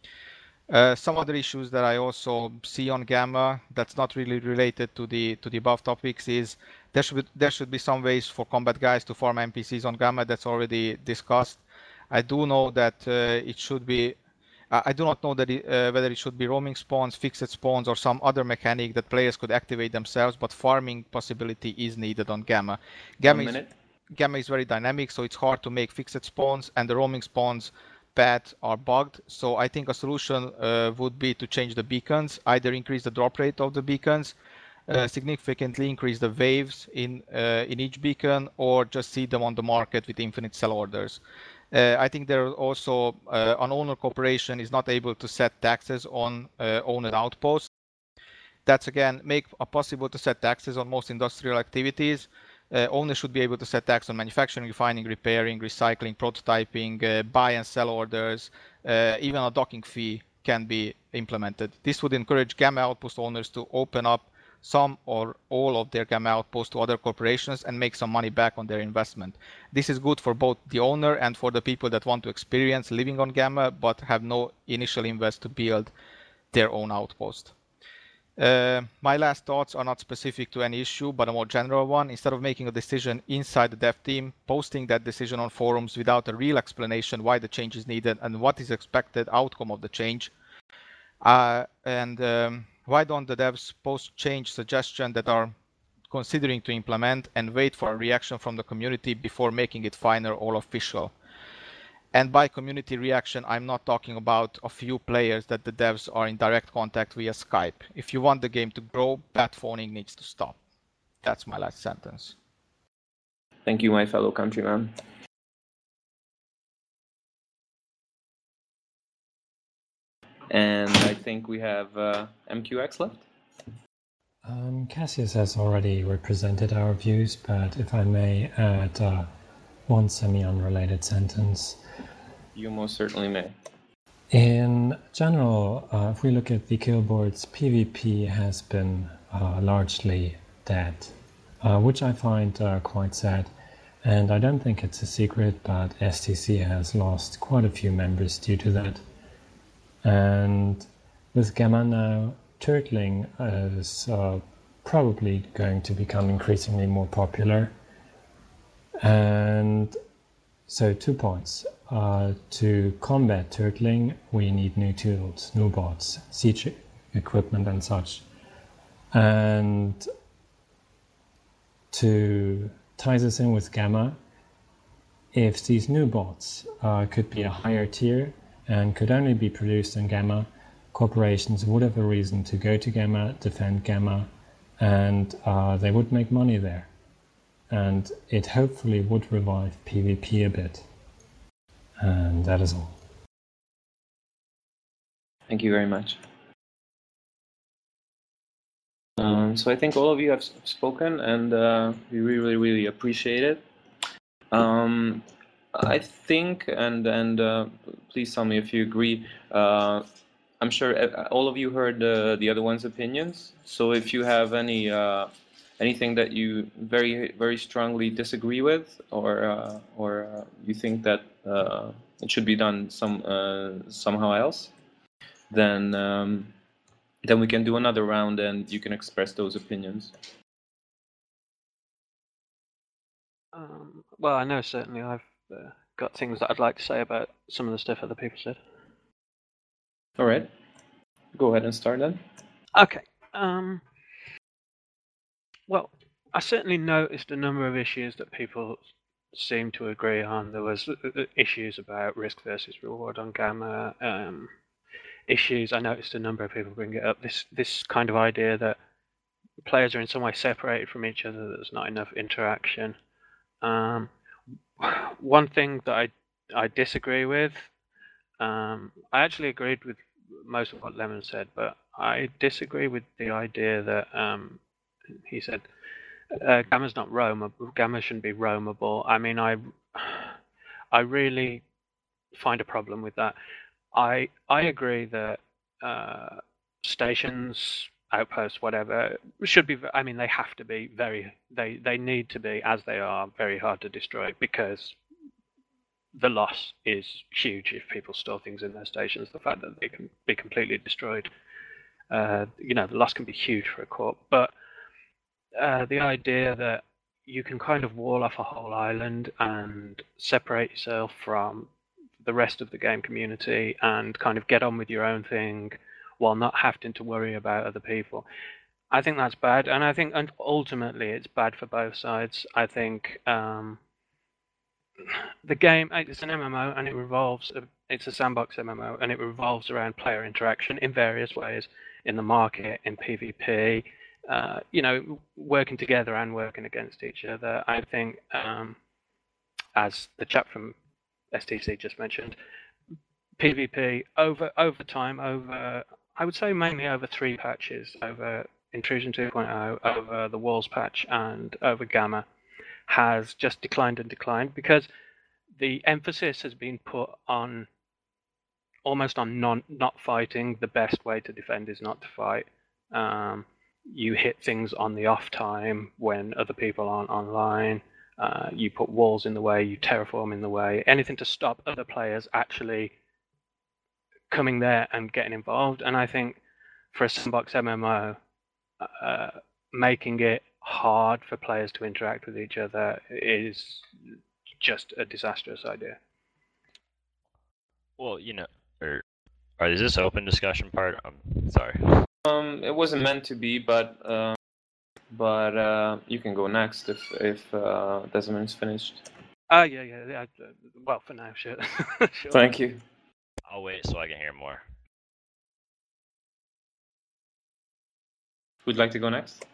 Uh, some other issues that I also see on Gamma that's not really related to the to the above topics is there should be, there should be some ways for combat guys to farm N P Cs on Gamma. That's already discussed. I do know that uh, it should be. I do not know that it, uh, whether it should be roaming spawns, fixed spawns, or some other mechanic that players could activate themselves. But farming possibility is needed on Gamma. Gamma is, Gamma is very dynamic, so it's hard to make fixed spawns, and the roaming spawns paths are bugged. So I think a solution uh, would be to change the beacons, either increase the drop rate of the beacons, uh, significantly increase the waves in uh, in each beacon, or just see them on the market with infinite sell orders. Uh, I think there are also uh, an owner corporation is not able to set taxes on uh, owned outposts. That's again make it possible to set taxes on most industrial activities. Uh, owners should be able to set tax on manufacturing, refining, repairing, recycling, prototyping, uh, buy and sell orders. Uh, even a docking fee can be implemented. This would encourage Gamma outpost owners to open up some or all of their Gamma outposts to other corporations and make some money back on their investment. This is good for both the owner and for the people that want to experience living on Gamma but have no initial invest to build their own outpost. Uh, my last thoughts are not specific to any issue, but a more general one. Instead of making a decision inside the dev team, posting that decision on forums without a real explanation why the change is needed and what is expected outcome of the change. Uh, and um, why don't the devs post change suggestions that are considering to implement and wait for a reaction from the community before making it final or official? And by community reaction, I'm not talking about a few players that the devs are in direct contact via Skype. If you want the game to grow, bat phoning needs to stop. That's my last sentence.
Thank you, my fellow countryman. And I think we have uh, M Q X left.
Um, Cassius has already represented our views, but if I may add uh, one semi-unrelated sentence.
You most certainly may.
In general, uh, if we look at the kill boards, PvP has been uh, largely dead, uh, which I find uh, quite sad. And I don't think it's a secret, but S T C has lost quite a few members due to that. And with Gamma now, turtling is uh, probably going to become increasingly more popular. And so two points. Uh, to combat turtling, we need new tools, new bots, siege equipment and such. And to tie this in with Gamma, if these new bots uh, could be a higher tier and could only be produced in Gamma, corporations would have a reason to go to Gamma, defend Gamma, and uh, they would make money there. And it hopefully would revive PvP a bit. And that is all.
Thank you very much. Um, so I think all of you have spoken, and uh, we really, really appreciate it. Um, I think, and and uh, please tell me if you agree. Uh, I'm sure all of you heard uh, the other one's opinions. So if you have any uh, anything that you very, very strongly disagree with, or uh, or uh, you think that uh, it should be done some uh, somehow else, then. Um, Then we can do another round and you can express those opinions.
Um, well, I know certainly I've uh, got things that I'd like to say about some of the stuff other people said.
All right. Go ahead and start then.
Okay. Um, well, I certainly noticed a number of issues that people seem to agree on. There was issues about risk versus reward on Gamma. Um, issues, I noticed a number of people bring it up, this this kind of idea that players are in some way separated from each other, that there's not enough interaction. Um, one thing that I, I disagree with, um, I actually agreed with most of what Lemon said, but I disagree with the idea that um, he said uh, Gamma's not roamable, Gamma shouldn't be roamable. I mean, I, I really find a problem with that. I I agree that uh, stations, outposts, whatever, should be. I mean, they have to be very. They they need to be, as they are, very hard to destroy, because the loss is huge if people store things in their stations. The fact that they can be completely destroyed, uh, you know, the loss can be huge for a corp. But uh, the idea that you can kind of wall off a whole island and separate yourself from the rest of the game community and kind of get on with your own thing while not having to worry about other people, I think that's bad. And I think and ultimately it's bad for both sides. I think um, the game, it's an M M O and it revolves, it's a sandbox M M O and it revolves around player interaction in various ways, in the market, in PvP, uh, you know, working together and working against each other. I think, um, as the chap from S T C just mentioned, PvP over over time, over I would say mainly over three patches, over Intrusion two point oh, over the Walls patch, and over Gamma, has just declined and declined because the emphasis has been put on almost on non not fighting. The best way to defend is not to fight. Um, you hit things on the off time when other people aren't online. Uh, you put walls in the way, you terraform in the way, anything to stop other players actually coming there and getting involved. And I think for a sandbox M M O, uh, making it hard for players to interact with each other is just a disastrous idea.
Well, you know, or, or is this open discussion part? I'm sorry.
Um, it wasn't meant to be, but. Uh... But uh, you can go next if if uh, Desmond's finished.
Ah, yeah, yeah, yeah. uh, Well, for now, sure. Sure.
Thank you.
I'll wait so I can hear more.
Who'd like to go next?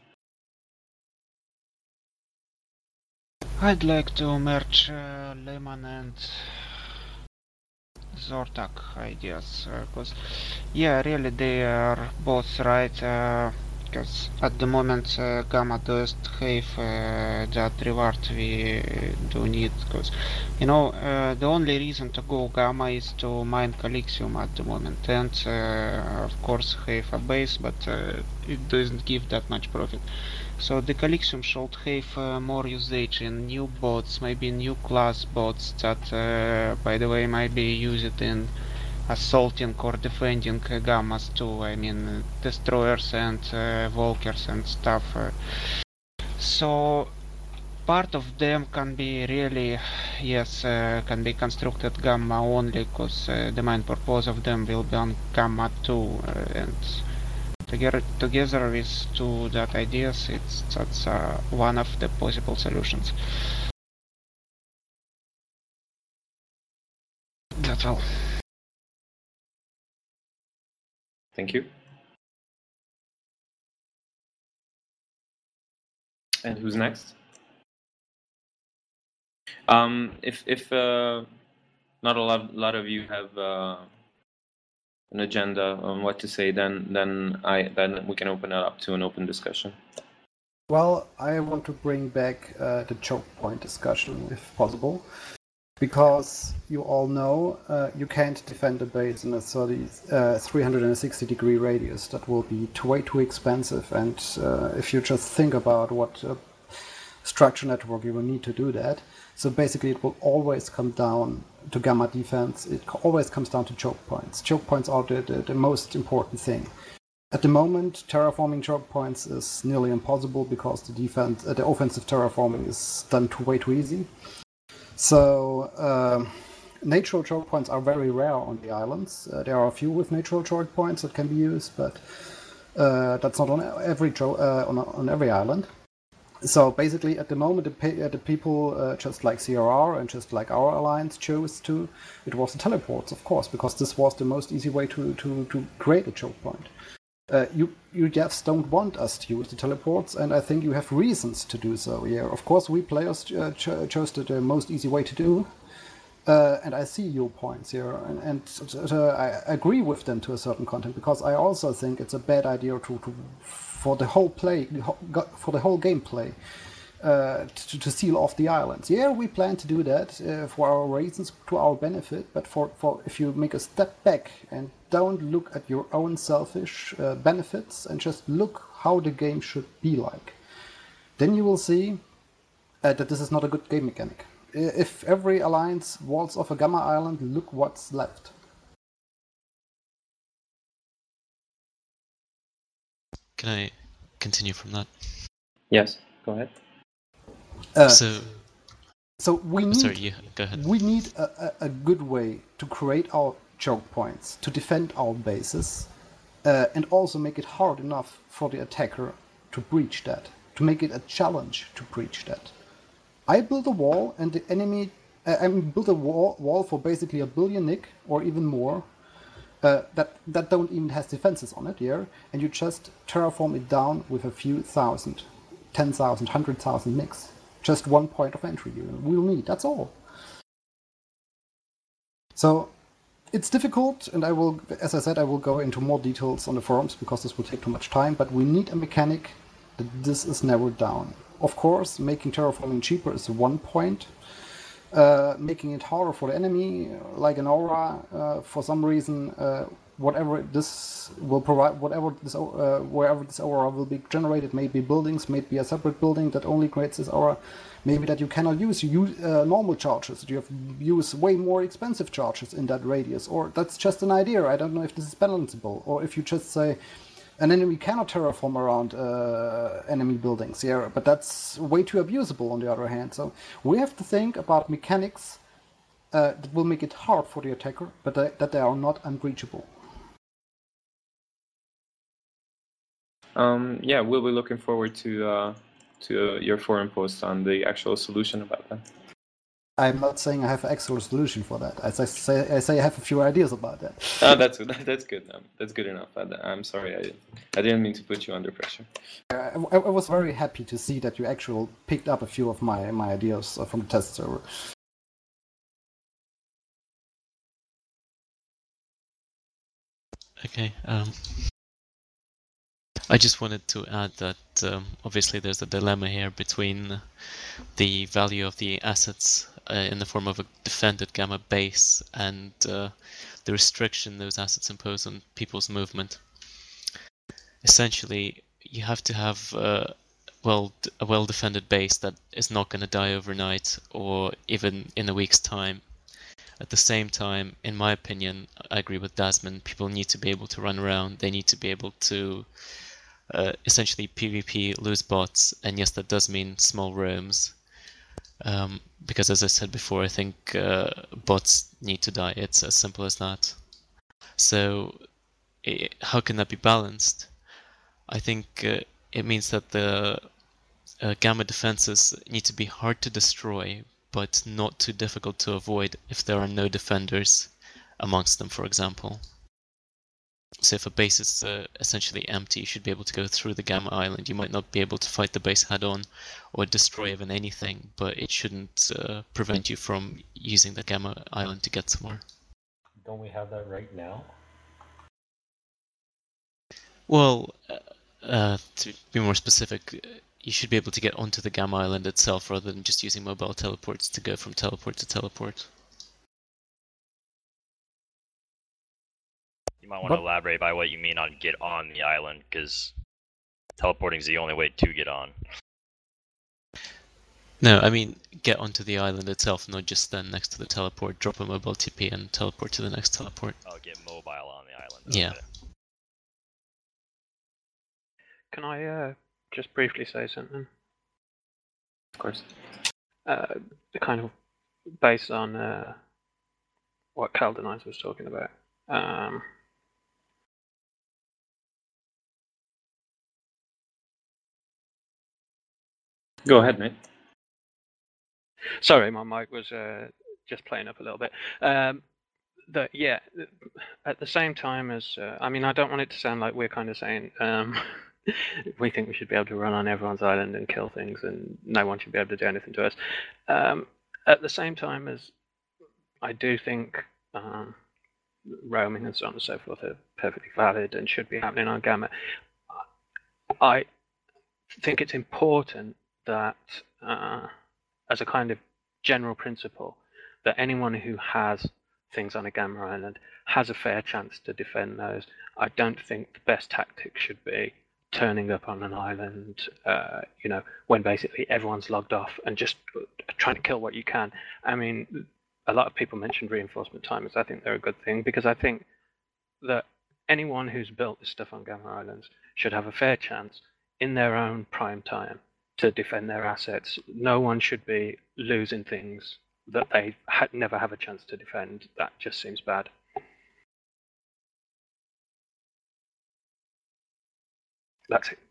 I'd like to merge uh, Lehman and Zortak ideas, because yeah, really they are both right. Because at the moment uh, Gamma doesn't have uh, that reward we do need. Because you know uh, the only reason to go Gamma is to mine Calixium at the moment, and uh, of course have a base, but uh, it doesn't give that much profit. So the Calixium should have uh, more usage in new bots, maybe new class bots that, uh, by the way, might be used in assaulting or defending uh, Gammas too. I mean, uh, destroyers and uh, walkers and stuff. Uh, so part of them can be really, yes, uh, can be constructed Gamma only, because uh, the main purpose of them will be on Gamma too, uh, and Together, together with two that ideas, it's that's uh, one of the possible solutions. That's all.
Thank you. And who's next? Um, if if uh, not a lot, lot of you have uh, an agenda on what to say, then then I then we can open it up to an open discussion.
Well, I want to bring back uh, the choke point discussion, if possible, because you all know uh, you can't defend a base in a thirty, uh, three hundred sixty degree radius. That will be too, way too expensive, and uh, if you just think about what uh, structure network you will need to do that, so basically it will always come down to Gamma defense. It always comes down to choke points. Choke points are the, the, the most important thing. At the moment, terraforming choke points is nearly impossible because the defense, uh, the offensive terraforming is done too way too easy. So uh, natural choke points are very rare on the islands. Uh, there are a few with natural choke points that can be used, but uh, that's not on every uh, on, on every island. So basically, at the moment, the, pe- uh, the people uh, just like C R R and just like our alliance chose to, it was the teleports, of course, because this was the most easy way to to, to create a choke point. Uh, you you just don't want us to use the teleports, and I think you have reasons to do so. Yeah, of course, we players uh, ch- chose the, the most easy way to do, uh, and I see your points here, and, and uh, I agree with them to a certain content, because I also think it's a bad idea to, to for the whole play, for the whole gameplay, uh, to, to seal off the islands. Yeah, we plan to do that uh, for our reasons, to our benefit, but for, for if you make a step back and don't look at your own selfish uh, benefits and just look how the game should be like, then you will see uh, that this is not a good game mechanic. If every alliance walls off a Gamma island, look what's left.
Can I continue from that?
Yes, go ahead.
Uh,
so,
so we need
sorry, you go ahead.
we need a, a, a good way to create our choke points, to defend our bases, uh, and also make it hard enough for the attacker to breach that, to make it a challenge to breach that. I build a wall, and the enemy, uh, I build a wall, wall for basically a billion nick or even more. Uh, that that don't even has defenses on it, yeah, and you just terraform it down with a few thousand, ten thousand, hundred thousand nicks. Just one point of entry you will need. That's all. So it's difficult, and I will, as I said, I will go into more details on the forums because this will take too much time. But we need a mechanic that this is narrowed down. Of course, making terraforming cheaper is one point. Uh, making it harder for the enemy, like an aura, uh, for some reason, uh, whatever this will provide, whatever this, uh, wherever this aura will be generated, maybe buildings, maybe a separate building that only creates this aura, maybe that you cannot use. You use uh, normal charges. You have to use way more expensive charges in that radius, or that's just an idea. I don't know if this is balanceable, or if you just say an enemy cannot terraform around uh, enemy buildings, yeah, but that's way too abusable on the other hand. So we have to think about mechanics uh, that will make it hard for the attacker, but that, that they are not unbreachable.
Um, yeah, we'll be looking forward to uh, to uh, your forum post on the actual solution about that.
I'm not saying I have an excellent solution for that. As I say, I say I have a few ideas about that.
Oh, that's that's good. Um, that's good enough. I, I'm sorry, I I didn't mean to put you under pressure.
I, I was very happy to see that you actually picked up a few of my my ideas from the test server.
Okay. Um, I just wanted to add that um, obviously there's a dilemma here between the value of the assets uh, in the form of a defended gamma base and uh, the restriction those assets impose on people's movement. Essentially, you have to have uh, well a well-defended base that is not going to die overnight or even in a week's time. At the same time, in my opinion, I agree with Dasman, people need to be able to run around, they need to be able to uh, essentially PvP, lose bots, and yes, that does mean small roams. Um, because as I said before, I think uh, bots need to die, it's as simple as that. So it, how can that be balanced? I think uh, it means that the uh, gamma defenses need to be hard to destroy, but not too difficult to avoid if there are no defenders amongst them, for example. So if a base is uh, essentially empty, you should be able to go through the Gamma Island. You might not be able to fight the base head-on or destroy even anything, but it shouldn't uh, prevent you from using the Gamma Island to get somewhere.
Don't we have that right now?
Well, uh, uh, to be more specific, you should be able to get onto the Gamma Island itself rather than just using mobile teleports to go from teleport to teleport.
You might want to elaborate by what you mean on get on the island, because teleporting is the only way to get on.
No, I mean get onto the island itself, not just stand next to the teleport, drop a mobile T P and teleport to the next teleport.
Oh, get mobile on the island. Okay.
Yeah.
Can I uh, just briefly say something?
Of course.
Uh, kind of based on uh, what Caldenize was talking about. Um,
Go ahead, mate.
Sorry, my mic was uh, just playing up a little bit. Um, the, yeah, at the same time as, uh, I mean, I don't want it to sound like we're kind of saying um, we think we should be able to run on everyone's island and kill things and no one should be able to do anything to us. Um, at the same time as I do think um, roaming and so on and so forth are perfectly valid and should be happening on Gamma, I think it's important that uh, as a kind of general principle, that anyone who has things on a Gamma Island has a fair chance to defend those. I don't think the best tactic should be turning up on an island, uh, you know, when basically everyone's logged off and just trying to kill what you can. I mean, a lot of people mentioned reinforcement timers. I think they're a good thing because I think that anyone who's built this stuff on Gamma Islands should have a fair chance in their own prime time to defend their assets. No one should be losing things that they had never have a chance to defend. That just seems bad. That's it.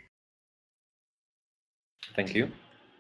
Thank you.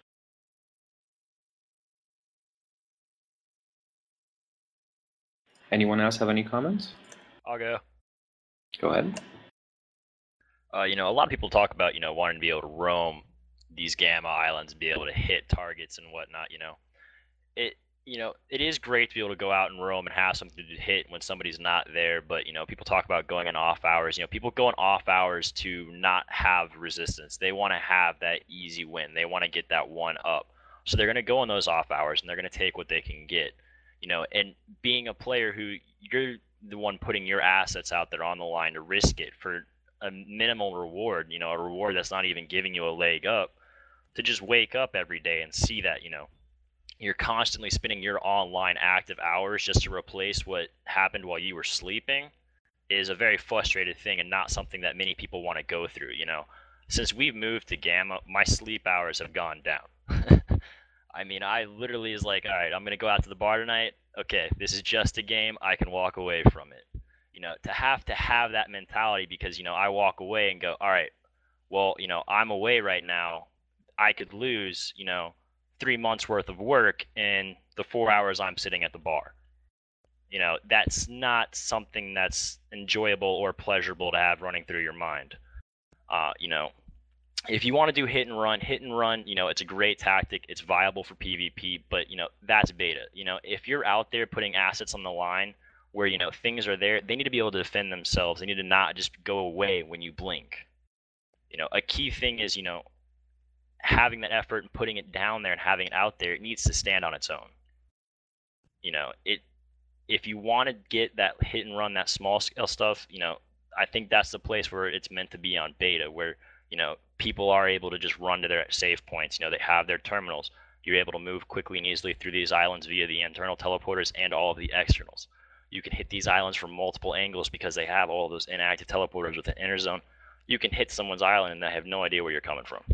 Anyone else have any comments?
I'll go.
Go ahead.
Uh, you know, a lot of people talk about, you know, wanting to be able to roam these Gamma Islands and be able to hit targets and whatnot, you know. It, you know, it is great to be able to go out and roam and have something to hit when somebody's not there, but, you know, people talk about going on off hours. You know, people go on off hours to not have resistance. They want to have that easy win. They want to get that one up. So they're going to go on those off hours and they're going to take what they can get, you know, and being a player who you're the one putting your assets out there on the line to risk it for a minimal reward, you know, a reward that's not even giving you a leg up, to just wake up every day and see that, you know, you're constantly spending your online active hours just to replace what happened while you were sleeping is a very frustrated thing and not something that many people want to go through, you know. Since we've moved to Gamma, my sleep hours have gone down. I mean, I literally is like, all right, I'm going to go out to the bar tonight. Okay, this is just a game. I can walk away from it. You know, to have to have that mentality because, you know, I walk away and go, all right, well, you know, I'm away right now. I could lose, you know, three months worth of work in the four hours I'm sitting at the bar. You know, that's not something that's enjoyable or pleasurable to have running through your mind. Uh, you know, if you want to do hit and run, hit and run, you know, it's a great tactic. It's viable for PvP, but, you know, that's beta. You know, if you're out there putting assets on the line where, you know, things are there, they need to be able to defend themselves. They need to not just go away when you blink. You know, a key thing is, you know, having that effort and putting it down there and having it out there, it needs to stand on its own. You know, it if you want to get that hit and run, that small scale stuff, you know, I think that's the place where it's meant to be on beta, where, you know, people are able to just run to their save points. You know, they have their terminals. You're able to move quickly and easily through these islands via the internal teleporters and all of the externals. You can hit these islands from multiple angles because they have all those inactive teleporters with an inner zone. You can hit someone's island and they have no idea where you're coming from.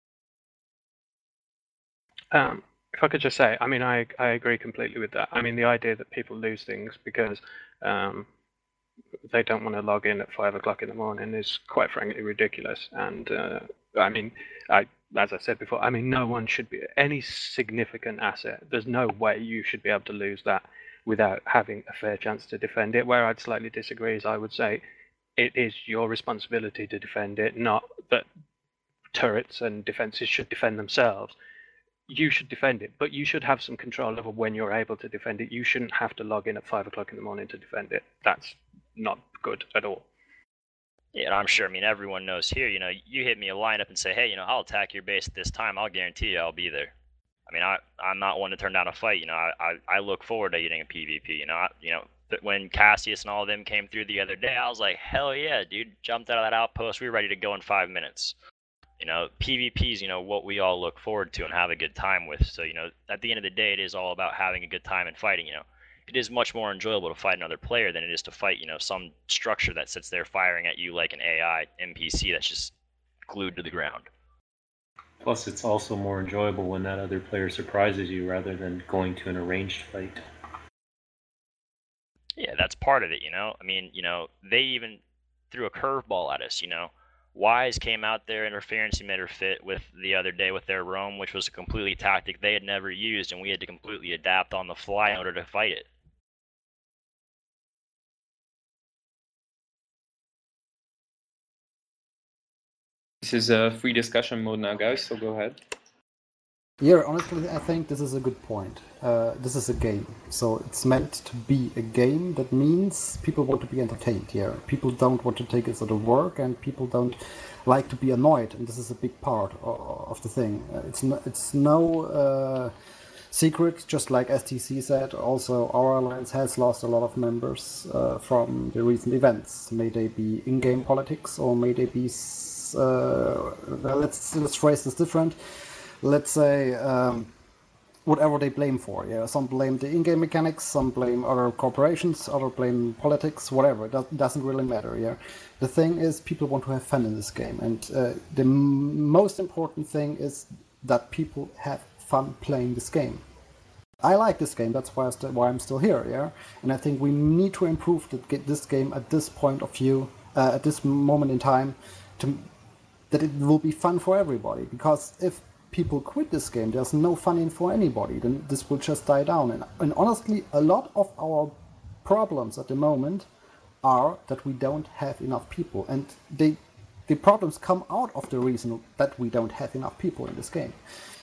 Um, if I could just say, I mean, I, I agree completely with that. I mean, the idea that people lose things because um, they don't want to log in at five o'clock in the morning is quite frankly ridiculous. And uh, I mean, I, as I said before, I mean, no one should be any significant asset. There's no way you should be able to lose that without having a fair chance to defend it. Where I'd slightly disagree is I would say it is your responsibility to defend it, not that turrets and defenses should defend themselves. You should defend it, but you should have some control over when you're able to defend it. You shouldn't have to log in at five o'clock in the morning to defend it. That's not good at all.
Yeah, and I'm sure, I mean, everyone knows here, you know, you hit me a lineup and say, hey, you know, I'll attack your base at this time, I'll guarantee you I'll be there. I mean, I, I'm not one to turn down a fight, you know, I, I, I look forward to getting a PvP, you know, I, you know, when Cassius and all of them came through the other day, I was like, hell yeah, dude, jumped out of that outpost, we were ready to go in five minutes. You know, PvP is, you know, what we all look forward to and have a good time with. So, you know, at the end of the day, it is all about having a good time and fighting, you know. It is much more enjoyable to fight another player than it is to fight, you know, some structure that sits there firing at you like an A I N P C that's just glued to the ground.
Plus, it's also more enjoyable when that other player surprises you rather than going to an arranged fight.
Yeah, that's part of it, you know. I mean, you know, they even threw a curveball at us, you know. Wise came out there, interference emitter fit with the other day with their roam, which was a completely tactic they had never used, and we had to completely adapt on the fly in order to fight it.
This is a free discussion mode now, guys, so go ahead.
Yeah, honestly, I think this is a good point. Uh, this is a game, so it's meant to be a game. That means people want to be entertained here. People don't want to take it as a work, and people don't like to be annoyed, and this is a big part of, of the thing. Uh, it's no, it's no uh, secret, just like S T C said, also our alliance has lost a lot of members uh, from the recent events. May they be in-game politics, or may they be, uh, let's, let's phrase this different. Let's say um, whatever they blame for. Yeah, some blame the in-game mechanics, some blame other corporations, other blame politics, whatever. It doesn't, doesn't really matter. Yeah, the thing is, people want to have fun in this game, and uh, the m most important thing is that people have fun playing this game. I like this game. That's why, I why I'm still here. Yeah, and I think we need to improve the, get this game at this point of view, uh, at this moment in time, to that it will be fun for everybody. Because if people quit this game, there's no fun in for anybody, then this will just die down. And, and honestly, a lot of our problems at the moment are that we don't have enough people, and they, the problems come out of the reason that we don't have enough people in this game.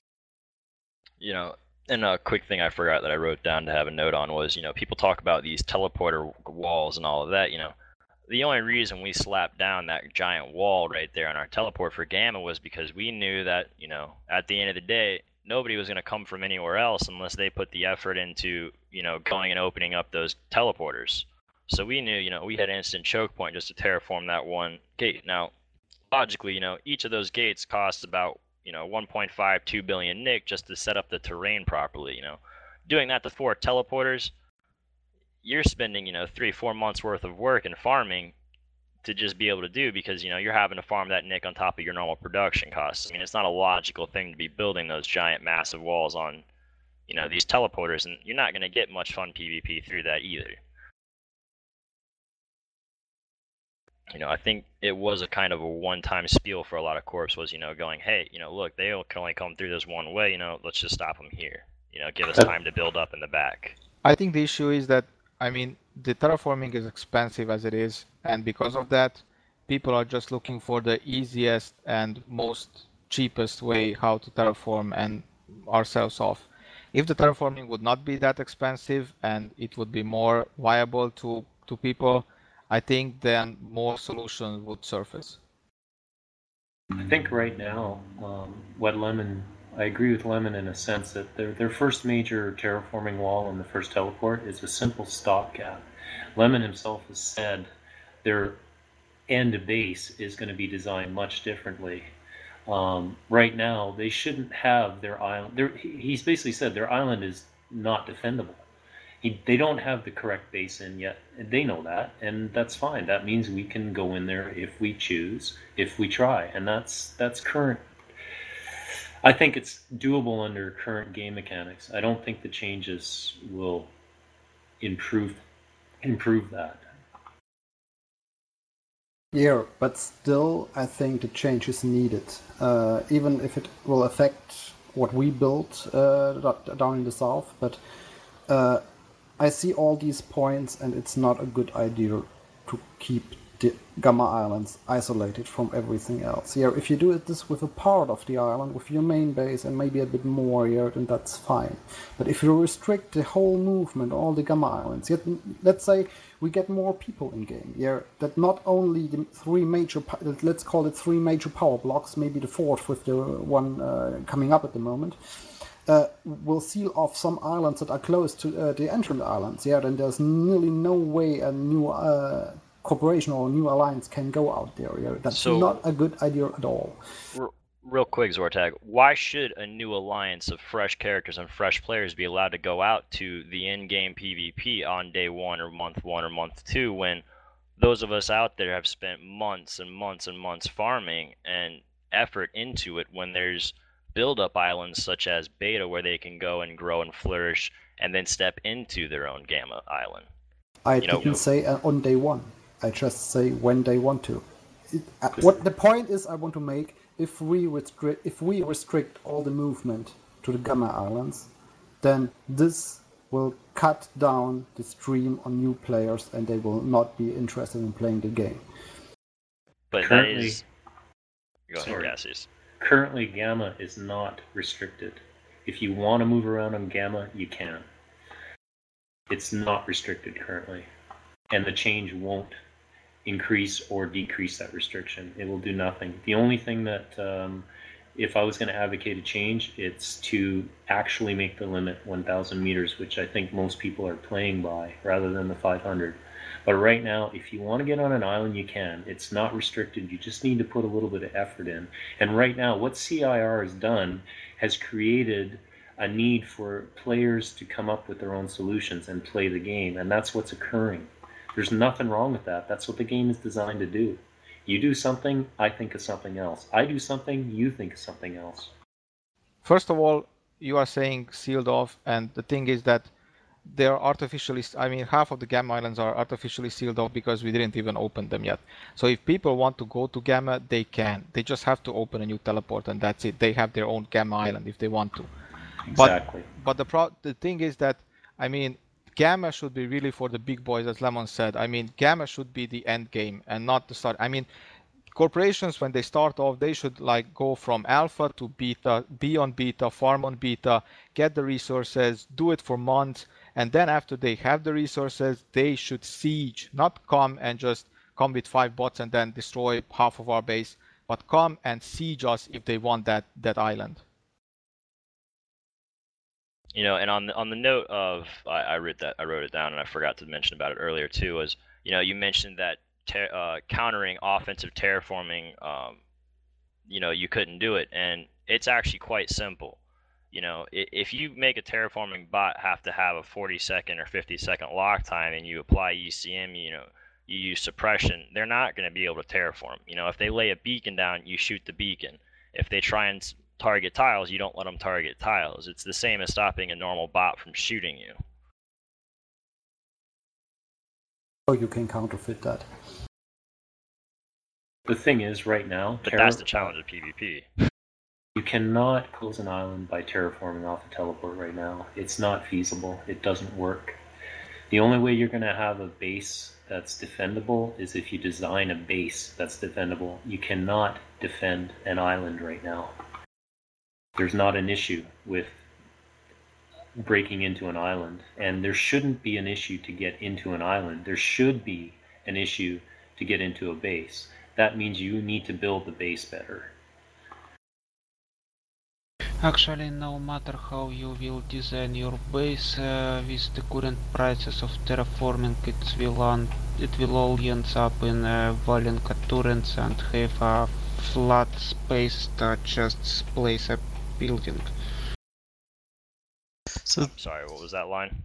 You know, and a quick thing I forgot that I wrote down to have a note on was, you know, people talk about these teleporter walls and all of that, you know. The only reason we slapped down that giant wall right there on our teleport for Gamma was because we knew that, you know, at the end of the day, nobody was going to come from anywhere else unless they put the effort into, you know, going and opening up those teleporters. So we knew, you know, we had instant choke point just to terraform that one gate. Now, logically, you know, each of those gates costs about, you know, one point five, two billion Nick just to set up the terrain properly, you know. Doing that to four teleporters, you're spending, you know, three, four months worth of work and farming to just be able to do, because, you know, you're having to farm that Nick on top of your normal production costs. I mean, it's not a logical thing to be building those giant massive walls on, you know, these teleporters, and you're not going to get much fun PvP through that either. You know, I think it was a kind of a one-time spiel for a lot of corps was, you know, going, hey, you know, look, they can only come through this one way, you know, let's just stop them here. You know, give us time to build up in the back.
I think the issue is that, I mean, the terraforming is expensive as it is, and because of that, people are just looking for the easiest and most cheapest way how to terraform and ourselves off. If the terraforming would not be that expensive and it would be more viable to, to people, I think then more solutions would surface.
I think right now, um, what Lemon, I agree with Lemon in a sense that their their first major terraforming wall and the first teleport is a simple stopgap. Lemon himself has said their end base is going to be designed much differently. Um, right now, they shouldn't have their island. Their, he's basically said their island is not defendable. He, they don't have the correct base in yet. They know that, and that's fine. That means we can go in there if we choose, if we try, and that's that's current. I think it's doable under current game mechanics. I don't think the changes will improve improve that.
Yeah, but still, I think the change is needed, uh, even if it will affect what we built uh, down in the south. But uh, I see all these points, and it's not a good idea to keep the Gamma Islands isolated from everything else. Yeah, if you do it this with a part of the island, with your main base and maybe a bit more, yeah, then that's fine. But if you restrict the whole movement, all the Gamma Islands, yet, let's say we get more people in game, yeah, that not only the three major, let's call it three major power blocks, maybe the fourth with the one uh, coming up at the moment, uh, will seal off some islands that are close to uh, the entrant islands, yeah, then there's nearly no way a new uh, corporation or a new alliance can go out there. Yeah? That's
So-
not a good idea at all.
R- real quick, Zortag, why should a new alliance of fresh characters and fresh players be allowed to go out to the in-game PvP on day one or month one or month two when those of us out there have spent months and months and months farming and effort into it when there's build-up islands such as Beta where they can go and grow and flourish and then step into their own Gamma island?
I
You know-
didn't say uh, on day one. I just say when they want to. It, uh, what the point is I want to make, if we restrict if we restrict all the movement to the Gamma Islands, then this will cut down the stream on new players and they will not be interested in playing the game.
But that
Currently-
is... Go ahead,
Sorry.
Cassius.
Currently, Gamma is not restricted. If you want to move around on Gamma, you can. It's not restricted currently. And the change won't increase or decrease that restriction. It will do nothing. The only thing that, um, if I was going to advocate a change, it's to actually make the limit one thousand meters, which I think most people are playing by, rather than the five hundred. But right now, if you want to get on an island, you can. It's not restricted. You just need to put a little bit of effort in. And right now, what C I R has done has created a need for players to come up with their own solutions and play the game. And that's what's occurring. There's nothing wrong with that. That's what the game is designed to do. You do something, I think of something else. I do something, you think of something else.
First of all, you are saying sealed off, and the thing is that they're artificially, I mean, half of the Gamma Islands are artificially sealed off because we didn't even open them yet. So if people want to go to Gamma, they can. They just have to open a new teleport, and that's it. They have their own Gamma Island if they want to.
Exactly.
But the pro the thing is that, I mean, Gamma should be really for the big boys, as Lemon said. I mean, Gamma should be the end game and not the start. I mean, corporations, when they start off, they should like go from alpha to beta, be on beta, farm on beta, get the resources, do it for months, and then after they have the resources, they should siege, not come and just come with five bots and then destroy half of our base, but come and siege us if they want that that island.
You know, and on the, on the note of, I, I wrote that I wrote it down and I forgot to mention about it earlier too. Was, you know, you mentioned that ter uh, countering offensive terraforming, um, you know, you couldn't do it, and it's actually quite simple. You know, if, if you make a terraforming bot have to have a forty second or fifty second lock time, and you apply E C M, you know, you use suppression, they're not going to be able to terraform. You know, if they lay a beacon down, you shoot the beacon. If they try and target tiles, you don't let them target tiles. It's the same as stopping a normal bot from shooting you.
So you can counterfeit that.
The thing is, right now,
But
terra-
that's the challenge of PvP.
You cannot close an island by terraforming off a teleport right now. It's not feasible. It doesn't work. The only way you're going to have a base that's defendable is if you design a base that's defendable. You cannot defend an island right now. There's not an issue with breaking into an island, and there shouldn't be an issue to get into an island. There should be an issue to get into a base. That means you need to build the base better.
Actually, no matter how you will design your base, uh, with the current prices of terraforming, it will un it will all end up in uh, Valinka turrets and have a flat space to just place a building.
So,
I'm sorry, what was that line?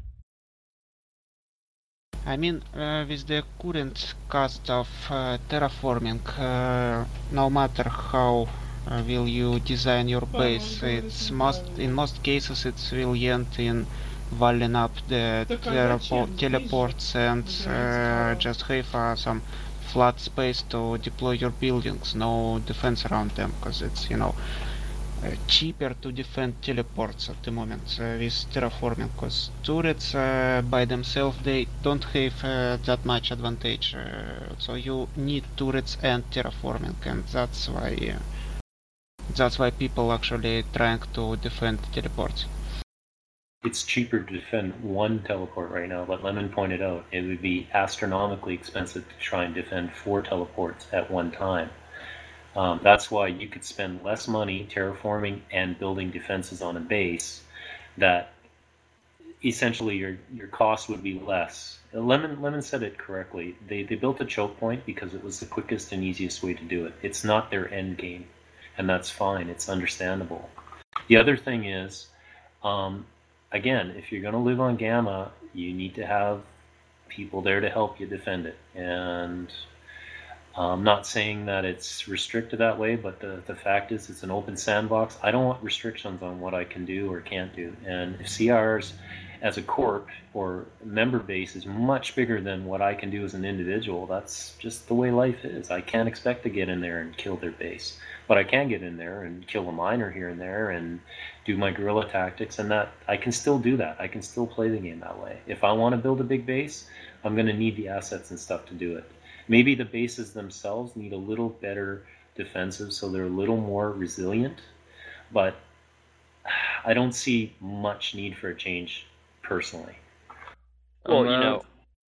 I mean, uh, with the current cost of uh, terraforming, uh, no matter how uh, will you design your base, it's most in most cases it will end in walling up the teleports and uh, just have uh, some flat space to deploy your buildings, no defense around them, because it's, you know, Uh, cheaper to defend teleports at the moment uh, with terraforming, because turrets uh, by themselves they don't have uh, that much advantage, uh, so you need turrets and terraforming, and that's why uh, that's why people actually trying to defend teleports.
It's cheaper to defend one teleport right now, but Lemon pointed out it would be astronomically expensive to try and defend four teleports at one time. Um, that's why you could spend less money terraforming and building defenses on a base that essentially your your cost would be less. Lemon Lemon said it correctly. They, they built a choke point because it was the quickest and easiest way to do it. It's not their end game, and that's fine. It's understandable. The other thing is, um, again, if you're going to live on Gamma, you need to have people there to help you defend it. And I'm not saying that it's restricted that way, but the, the fact is it's an open sandbox. I don't want restrictions on what I can do or can't do. And if C R's as a corp or member base is much bigger than what I can do as an individual, that's just the way life is. I can't expect to get in there and kill their base. But I can get in there and kill a miner here and there and do my guerrilla tactics, and that I can still do that. I can still play the game that way. If I want to build a big base, I'm going to need the assets and stuff to do it. Maybe the bases themselves need a little better defensive, so they're a little more resilient, but I don't see much need for a change personally.
Well,
Um,
you
uh,
know,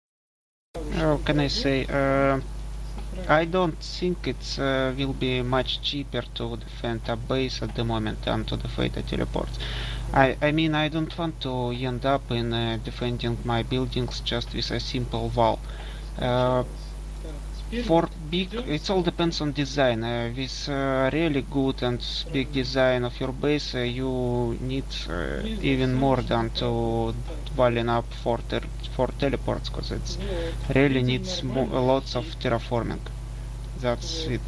How can I say? Uh, I don't think it uh, will be much cheaper to defend a base at the moment than to defend a teleport. I, I mean, I don't want to end up in uh, defending my buildings just with a simple wall. Uh, For big, it all depends on design. Uh, with uh, really good and big design of your base, uh, you need uh, even more than to walling up for ter for teleports, because it really needs mo lots of terraforming. That's it.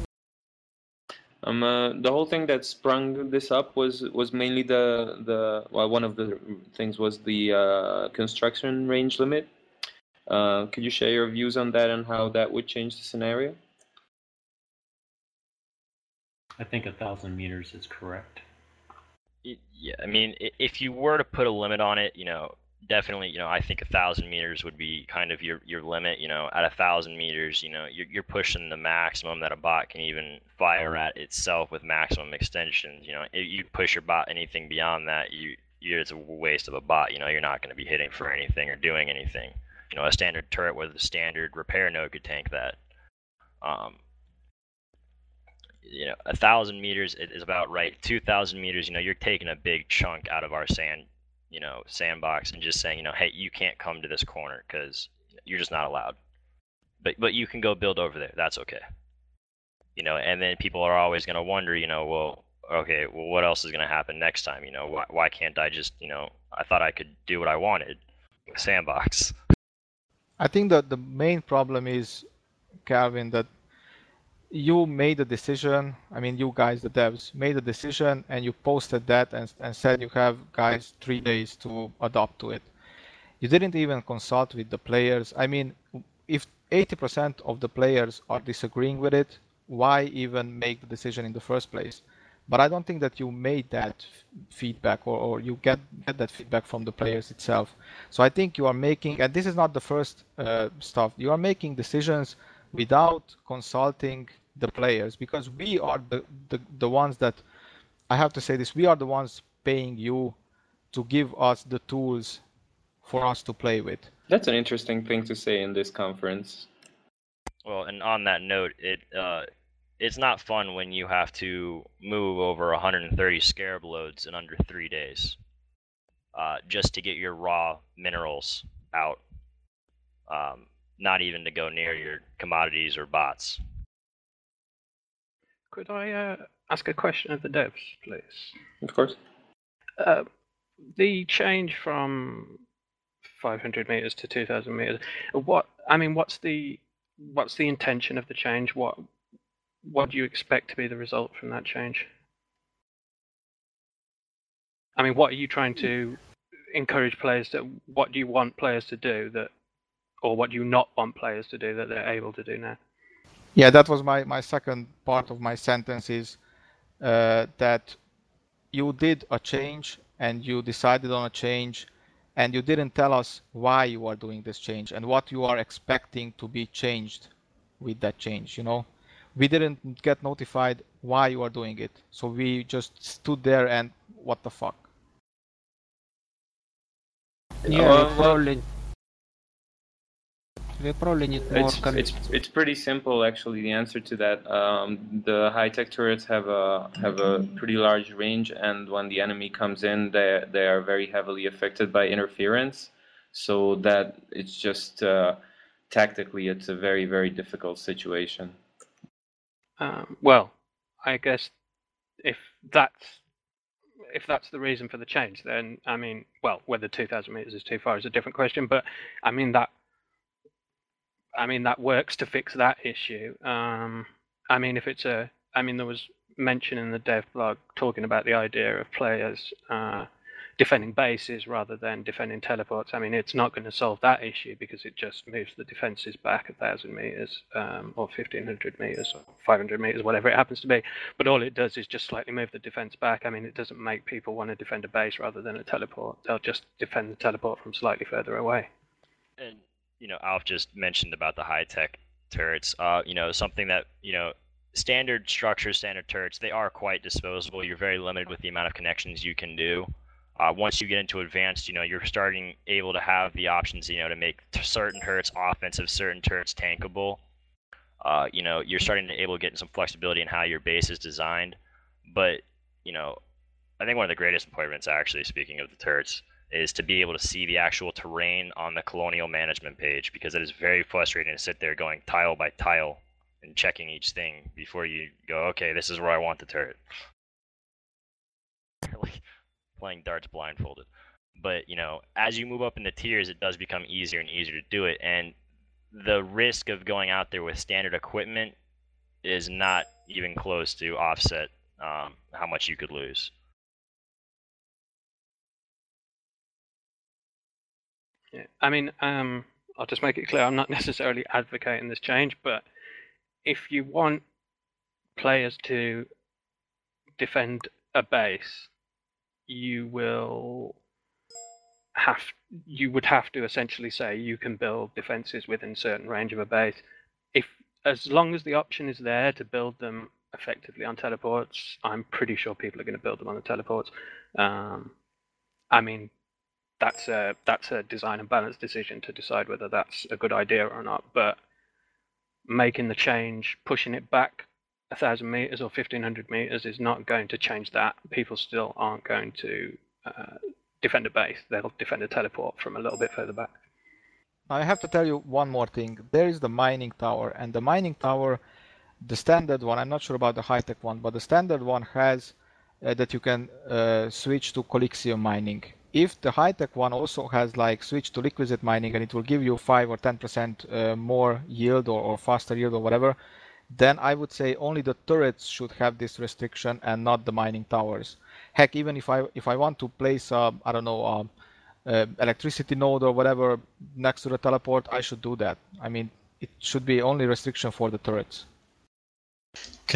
Um, uh, the whole thing that sprung this up was was mainly the the well, one of the things was the uh, construction range limit. Uh, could you share your views on that and how that would change the scenario?
I think a thousand meters is correct.
it- yeah, I mean, i- if you were to put a limit on it, you know, definitely, you know, I think a thousand meters would be kind of your your limit. You know, at a thousand meters, you know, you're you're pushing the maximum that a bot can even fire at itself with maximum extensions. You know, if you push your bot anything beyond that, you you it's a waste of a bot. You know, you're not going to be hitting for anything or doing anything. You know, a standard turret with a standard repair node could tank that. Um, you know, a thousand meters is about right. Two thousand meters, you know, you're taking a big chunk out of our sand, you know, sandbox and just saying, you know, hey, you can't come to this corner because you're just not allowed. But but you can go build over there. That's okay. You know, and then people are always going to wonder, you know, well, okay, well, what else is going to happen next time? You know, why why can't I just, you know, I thought I could do what I wanted. Sandbox.
I think that the main problem is, Calvin, that you made a decision. I mean, you guys, the devs, made a decision and you posted that and, and said you have, guys, three days to adopt to it. You didn't even consult with the players. I mean, if eighty percent of the players are disagreeing with it, why even make the decision in the first place? But I don't think that you made that feedback or, or you get, get that feedback from the players itself. So I think you are making, and this is not the first uh, stuff, you are making decisions without consulting the players, because we are the, the, the ones that, I have to say this, we are the ones paying you to give us the tools for us to play with.
That's an interesting thing to say in this conference.
Well, and on that note, it uh, it's not fun when you have to move over one hundred thirty scarab loads in under three days uh, just to get your raw minerals out, um, not even to go near your commodities or bots.
Could I uh, ask a question of the devs, please?
Of course.
Uh, the change from five hundred meters to two thousand meters. What I mean, what's the what's the intention of the change? What what do you expect to be the result from that change? I mean, what are you trying to encourage players to? What do you want players to do that, or what do you not want players to do that they're able to do now?
Yeah, that was my, my second part of my sentence is uh, that you did a change and you decided on a change and you didn't tell us why you are doing this change and what you are expecting to be changed with that change, you know. We didn't get notified why you are doing it. So we just stood there and what the fuck.
Yeah,
Well,
we probably we probably need more.
It's, it's it's pretty simple actually. The answer to that, um, the high-tech turrets have a have a pretty large range, and when the enemy comes in, they they are very heavily affected by interference. So that it's just uh, tactically, it's a very very difficult situation.
Um, well, I guess if that's if that's the reason for the change, then I mean, well, whether two thousand meters is too far is a different question. But I mean that. I mean, that works to fix that issue. Um, I mean, if it's a, I mean, there was mention in the dev blog talking about the idea of players uh, defending bases rather than defending teleports. I mean, it's not going to solve that issue because it just moves the defenses back a thousand meters um, or fifteen hundred meters or five hundred meters, whatever it happens to be. But all it does is just slightly move the defense back. I mean, it doesn't make people want to defend a base rather than a teleport. They'll just defend the teleport from slightly further away.
And you know, Alf just mentioned about the high-tech turrets. Uh, you know, something that, you know, standard structures, standard turrets, they are quite disposable. You're very limited with the amount of connections you can do. Uh, once you get into advanced, you know, you're starting able to have the options, you know, to make certain turrets offensive, certain turrets tankable. Uh, you know, you're starting to able to get some flexibility in how your base is designed. But, you know, I think one of the greatest improvements, actually, speaking of the turrets, is to be able to see the actual terrain on the colonial management page, because it is very frustrating to sit there going tile by tile and checking each thing before you go, okay, this is where I want the turret. Like playing darts blindfolded. But, you know, as you move up in the tiers, it does become easier and easier to do it, and the risk of going out there with standard equipment is not even close to offset um, how much you could lose.
Yeah, I mean, um, I'll just make it clear, I'm not necessarily advocating this change, but if you want players to defend a base, you will have, you would have to essentially say you can build defenses within a certain range of a base. If, as long as the option is there to build them effectively on teleports, I'm pretty sure people are going to build them on the teleports. Um, I mean, That's a that's a design and balance decision to decide whether that's a good idea or not. But making the change, pushing it back a thousand meters or fifteen hundred meters is not going to change that. People still aren't going to uh, defend a base. They'll defend a teleport from a little bit further back.
I have to tell you one more thing. There is the mining tower, and the mining tower, the standard one, I'm not sure about the high-tech one, but the standard one has uh, that you can uh, switch to Colixium mining. If the high-tech one also has like switch to liquidset mining and it will give you five or ten percent uh, more yield or, or faster yield or whatever, then I would say only the turrets should have this restriction and not the mining towers. Heck, even if I if I want to place a, I don't know, a, a electricity node or whatever next to the teleport, I should do that. I mean, it should be only restriction for the turrets.
Can I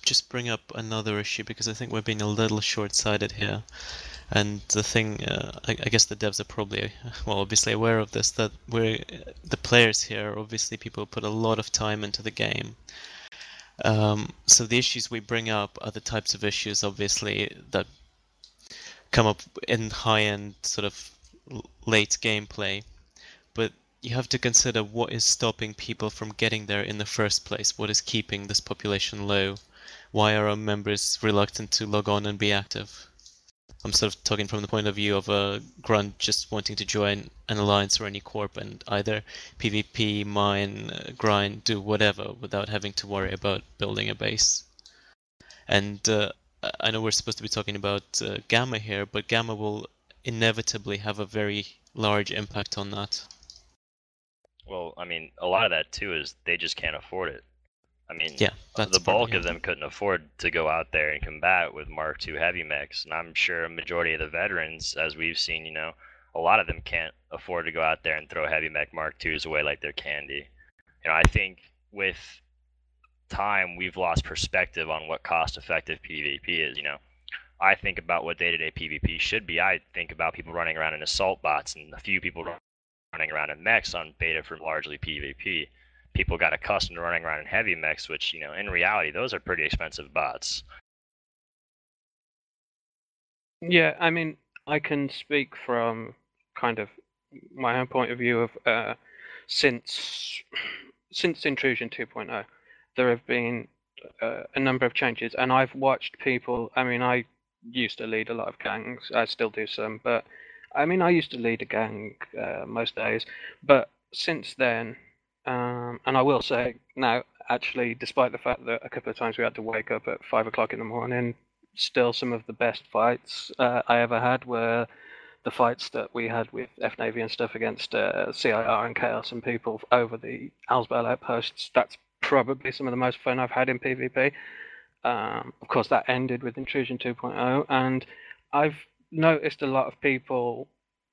just bring up another issue because I think we're being a little short-sighted here. And the thing, uh, I, I guess the devs are probably, well, obviously aware of this, that we're, the players here, obviously people put a lot of time into the game. Um, so the issues we bring up are the types of issues, obviously, that come up in high-end sort of late gameplay. But you have to consider what is stopping people from getting there in the first place. What is keeping this population low? Why are our members reluctant to log on and be active? I'm sort of talking from the point of view of a grunt just wanting to join an alliance or any corp and either PvP, mine, uh, grind, do whatever without having to worry about building a base. And uh, I know we're supposed to be talking about uh, Gamma here, but Gamma will inevitably have a very large impact on that.
Well, I mean, a lot of that too is they just can't afford it. I mean,
yeah, that's
the bulk
part,
of them couldn't afford to go out there and combat with Mark two heavy mechs, and I'm sure a majority of the veterans, as we've seen, you know, a lot of them can't afford to go out there and throw heavy mech Mark twos away like they're candy. You know, I think with time we've lost perspective on what cost-effective PvP is. You know, I think about what day-to-day PvP should be. I think about people running around in assault bots and a few people running around in mechs on beta for largely PvP. People got accustomed to running around in heavy mechs, which, you know, in reality, those are pretty expensive bots.
Yeah, I mean, I can speak from kind of my own point of view of uh, since since Intrusion two point oh, there have been uh, a number of changes, and I've watched people. I mean, I used to lead a lot of gangs. I still do some, but I mean, I used to lead a gang uh, most days. But since then, um, and I will say now, actually, despite the fact that a couple of times we had to wake up at five o'clock in the morning, still some of the best fights uh, I ever had were the fights that we had with F Navy and stuff against uh, C I R and Chaos and people over the Alsbel outposts. That's probably some of the most fun I've had in PvP. Um, of course, that ended with Intrusion two point oh, and I've noticed a lot of people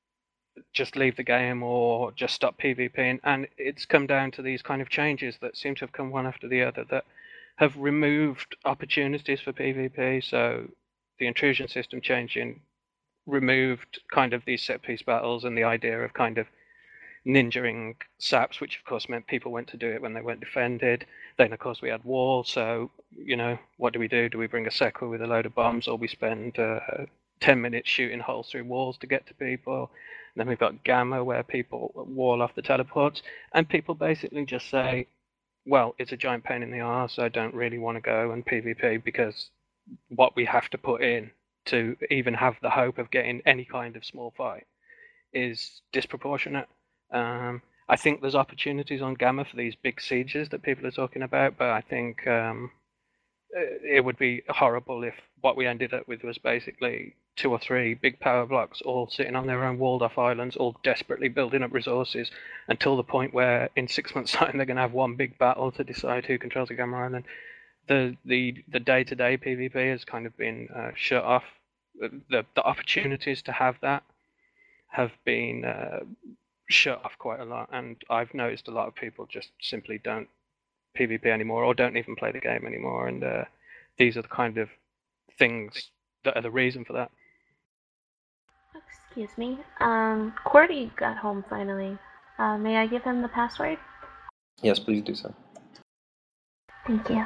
just leave the game or just stop PvPing, and it's come down to these kind of changes that seem to have come one after the other that have removed opportunities for PvP. So the intrusion system changing removed kind of these set piece battles and the idea of kind of ninjaing saps, which of course meant people went to do it when they weren't defended. Then of course we had wall, so you know, what do we do? Do we bring a Sequa with a load of bombs, or we spend uh, ten minutes shooting holes through walls to get to people? And then we've got Gamma, where people wall off the teleports, and people basically just say, well, it's a giant pain in the arse, I don't really want to go and PvP because what we have to put in to even have the hope of getting any kind of small fight is disproportionate. Um, I think there's opportunities on Gamma for these big sieges that people are talking about, but I think um, it would be horrible if what we ended up with was basically two or three big power blocks all sitting on their own walled off islands, all desperately building up resources until the point where in six months' time they're going to have one big battle to decide who controls a Gamma island. The the the day-to-day PvP has kind of been uh, shut off. The the opportunities to have that have been uh, shut off quite a lot, and I've noticed a lot of people just simply don't PvP anymore or don't even play the game anymore, and uh, these are the kind of things that are the reason for that.
Excuse me. Um, Cordy got home finally. Uh, may I give him the password?
Yes, please do so.
Thank you.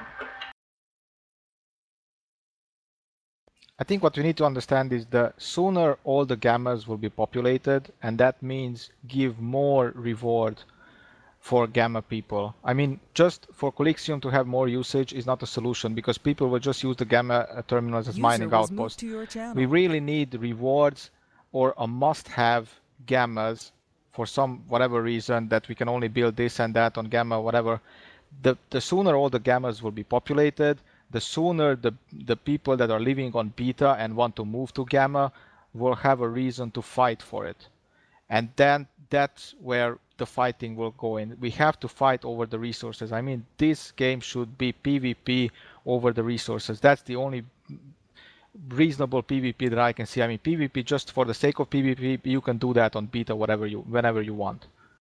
I think what we need to understand is the sooner all the gammas will be populated, and that means give more reward for gamma people. I mean, just for Colixium to have more usage is not a solution, because people will just use the gamma terminals as mining outposts. We really need rewards or a must-have gammas for some whatever reason, that we can only build this and that on gamma, whatever. The, the sooner all the gammas will be populated, the sooner the, the people that are living on beta and want to move to gamma will have a reason to fight for it. And then that's where the fighting will go in. We have to fight over the resources. I mean, this game should be PvP over the resources. That's the only reasonable PvP that I can see. I mean, PvP just for the sake of PvP, you can do that on beta whatever you, whenever you want.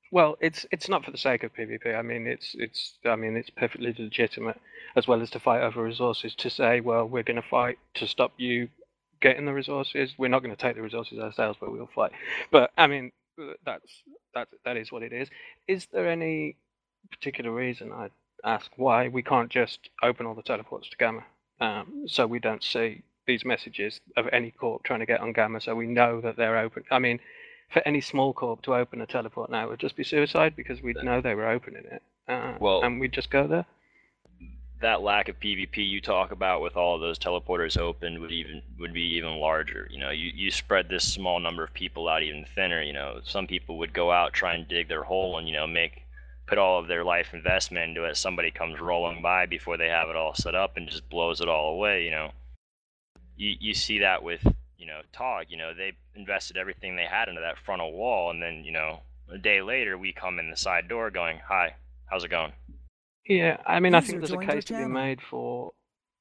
Well, it's it's not for the sake of PvP. I mean, it's it's I mean, it's perfectly legitimate, as well as to fight over resources. To say, well, we're going to fight to stop you getting the resources. We're not going to take the resources ourselves, but we'll fight. But I mean, that's that that is what it is. Is there any particular reason, I'd ask, why we can't just open all the teleports to Gamma, um, so we don't see these messages of any corp trying to get on Gamma, so we know that they're open? I mean, for any small corp to open a teleport now, it would just be suicide because we'd know they were opening it, uh,
Well-
and we'd just go there.
That lack of PvP you talk about with all of those teleporters open would even would be even larger. You know, you, you spread this small number of people out even thinner. You know, some people would go out, try and dig their hole, and you know, make put all of their life investment into it. Somebody comes rolling by before they have it all set up and just blows it all away. You know, you you see that with you know T O G. You know, they invested everything they had into that frontal wall, and then you know a day later we come in the side door going, "Hi, how's it going?"
Yeah, I mean, I
User
think there's a
joined your
case to be
channel.
made for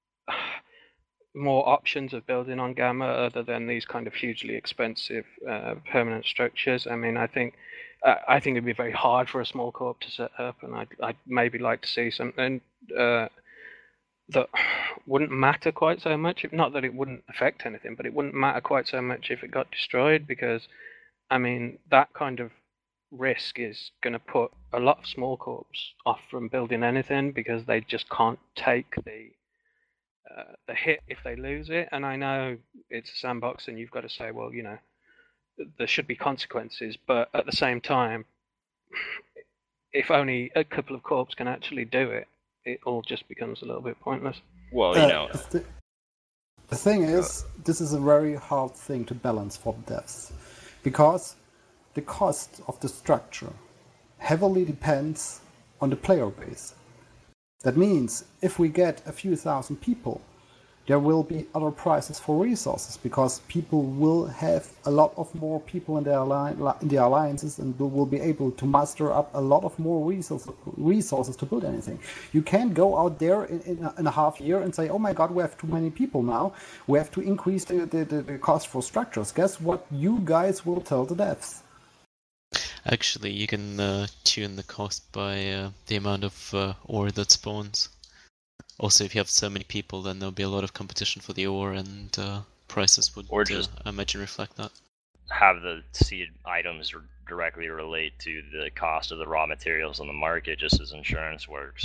more options of building on Gamma other than these kind of hugely expensive uh, permanent structures. I mean, I think uh, I think it'd be very hard for a small corp to set up, and I'd, I'd maybe like to see something uh, that wouldn't matter quite so much. If not that it wouldn't affect anything, but it wouldn't matter quite so much if it got destroyed, because I mean that kind of risk is going to put a lot of small corps off from building anything because they just can't take the uh, the hit if they lose it. And I know it's a sandbox, and you've got to say, well, you know, there should be consequences, but at the same time, if only a couple of corps can actually do it, it all just becomes a little bit pointless.
Well, you
Uh,
know,
the, the thing is, this is a very hard thing to balance for the devs, because the cost of the structure heavily depends on the player base. That means if we get a few thousand people, there will be other prices for resources, because people will have a lot of more people in their, alli- in their alliances and will be able to muster up a lot of more resources, resources to build anything. You can't go out there in, in, a, in a half year and say, oh my god, we have too many people now, we have to increase the, the, the, the cost for structures. Guess what you guys will tell the devs?
Actually, you can uh, tune the cost by uh, the amount of uh, ore that spawns. Also, if you have so many people, then there'll be a lot of competition for the ore, and uh, prices would,
Or just-
uh, I imagine, reflect that.
have the seed items r- directly relate to the cost of the raw materials on the market, just as insurance works.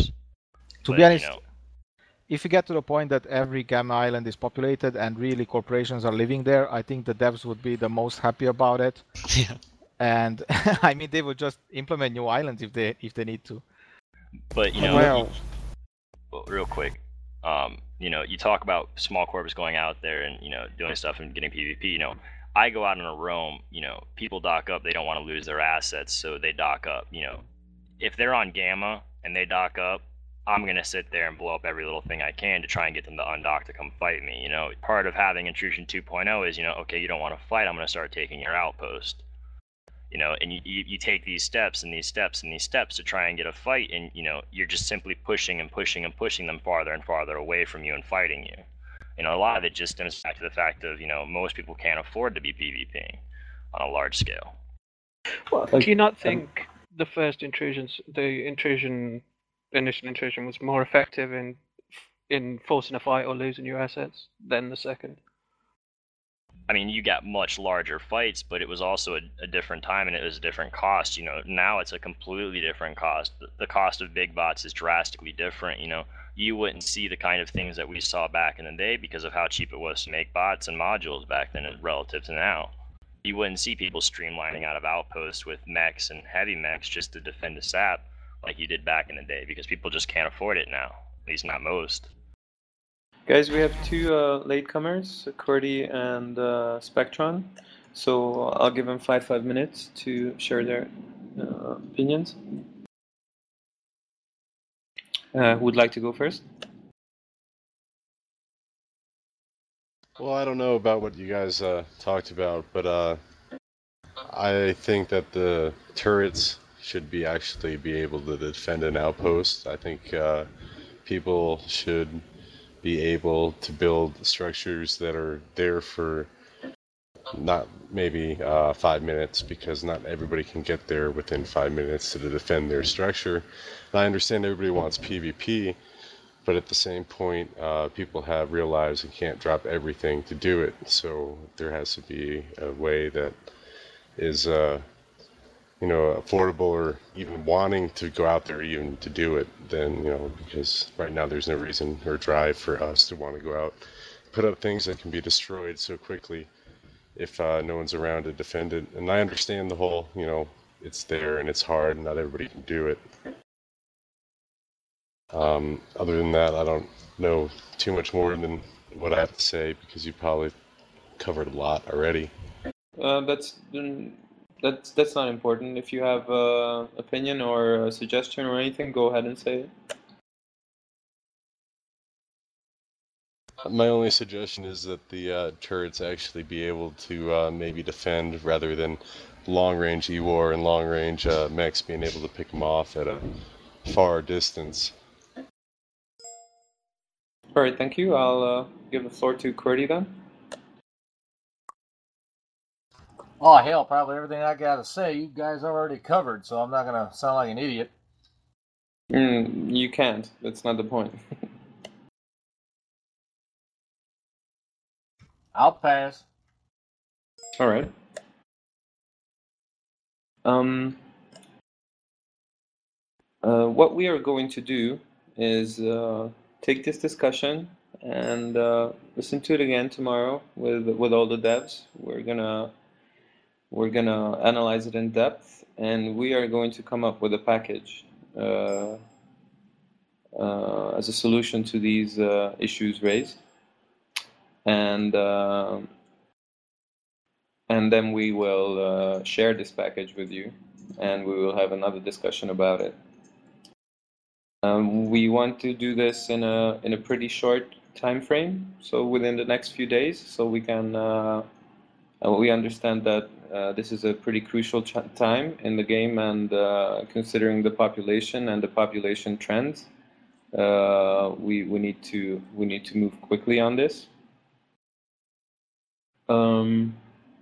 To
But,
be honest,
you know,
if you get to the point that every Gamma Island is populated and really corporations are living there, I think the devs would be the most happy about it.
Yeah.
And I mean, they would just implement new islands if they if they need to.
but you know,
Well,
well, real quick, um, you know, you talk about small corps going out there and you know doing stuff and getting PvP. You know, I go out on a roam. You know, people dock up. They don't want to lose their assets, so they dock up. You know, if they're on Gamma and they dock up, I'm gonna sit there and blow up every little thing I can to try and get them to undock to come fight me. You know, part of having Intrusion two point oh is you know, okay, you don't want to fight. I'm gonna start taking your outpost. You know, and you, you, you take these steps and these steps and these steps to try and get a fight, and you know you're just simply pushing and pushing and pushing them farther and farther away from you and fighting you. You know, a lot of it just stems back to the fact of you know most people can't afford to be PvPing on a large scale.
Well, do you not think the first intrusions, the intrusion, initial intrusion, was more effective in in forcing a fight or losing your assets than the second?
I mean, you got much larger fights, but it was also a, a different time and it was a different cost. You know, now it's a completely different cost. The, the cost of big bots is drastically different. You know, you wouldn't see the kind of things that we saw back in the day because of how cheap it was to make bots and modules back then relative to now. You wouldn't see people streamlining out of outposts with mechs and heavy mechs just to defend a sap like you did back in the day because people just can't afford it now. At least not most.
Guys, we have two uh, latecomers, Cordy and uh, Spectron. So I'll give them five five minutes to share their uh, opinions. Uh, who would like to go first?
Well, I don't know about what you guys uh, talked about, but uh, I think that the turrets should be actually be able to defend an outpost. I think uh, people should be able to build structures that are there for not maybe uh, five minutes, because not everybody can get there within five minutes to defend their structure. And I understand everybody wants PvP, but at the same point, uh, people have real lives and can't drop everything to do it. So there has to be a way that is, uh, you know, affordable, or even wanting to go out there even to do it. Then, you know, because right now there's no reason or drive for us to want to go out, put up things that can be destroyed so quickly if uh, no one's around to defend it. And I understand the whole, you know, it's there and it's hard and not everybody can do it. Um, other than that, I don't know too much more than what I have to say, because you probably covered a lot already.
Uh, that's that's that's not important. If you have an opinion or a suggestion or anything, go ahead and say it.
My only suggestion is that the uh, turrets actually be able to uh, maybe defend, rather than long-range E WAR and long-range uh, mechs being able to pick them off at a far distance.
All right, thank you. I'll uh, give the floor to Qwerty then.
Oh, hell, probably everything I got to say you guys already covered, so I'm not going to sound like an idiot.
Mm, you can't. That's not the point.
I'll pass.
All right. Um, uh, what we are going to do is uh, take this discussion and uh, listen to it again tomorrow with with all the devs. We're gonna we're gonna analyze it in depth, and we are going to come up with a package uh, uh, as a solution to these uh, issues raised, and uh, and then we will uh, share this package with you, and we will have another discussion about it. Um, we want to do this in a in a pretty short time frame, so within the next few days, so we can uh, uh, we understand that uh, this is a pretty crucial ch time in the game, and uh, considering the population and the population trends, uh, we we need to we need to move quickly on this. Um,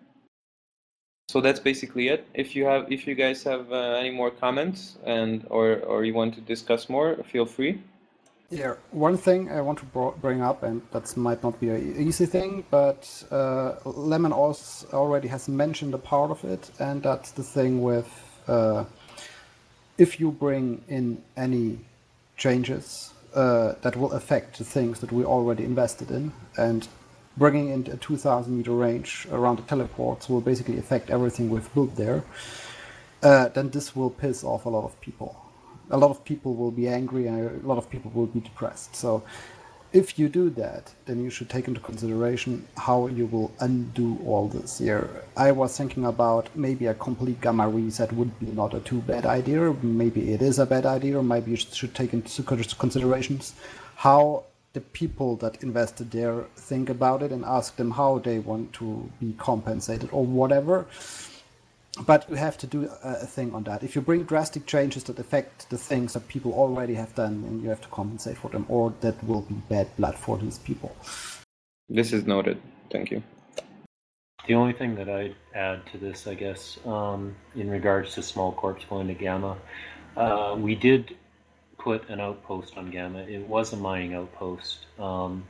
So that's basically it. If you have, if you guys have uh, any more comments and or or you want to discuss more, feel free.
Yeah, one thing I want to bring up, and that might not be an easy thing, but uh, Lemon also already has mentioned a part of it, and that's the thing with uh, if you bring in any changes uh, that will affect the things that we already invested in, and bringing in a two thousand meter range around the teleports will basically affect everything we've built there, uh, then this will piss off a lot of people. A lot of people will be angry and a lot of people will be depressed. So if you do that, then you should take into consideration how you will undo all this here. I was thinking about maybe a complete gamma reset would be not a too bad idea. Maybe it is a bad idea, or maybe you should take into considerations how the people that invested there think about it and ask them how they want to be compensated or whatever. But you have to do a thing on that. If you bring drastic changes that affect the things that people already have done, then you have to compensate for them, or that will be bad blood for these people.
This is noted. Thank you.
The only thing that I'd add to this, I guess, um, in regards to small corps going to Gamma, uh, we did put an outpost on Gamma. It was a mining outpost. Um,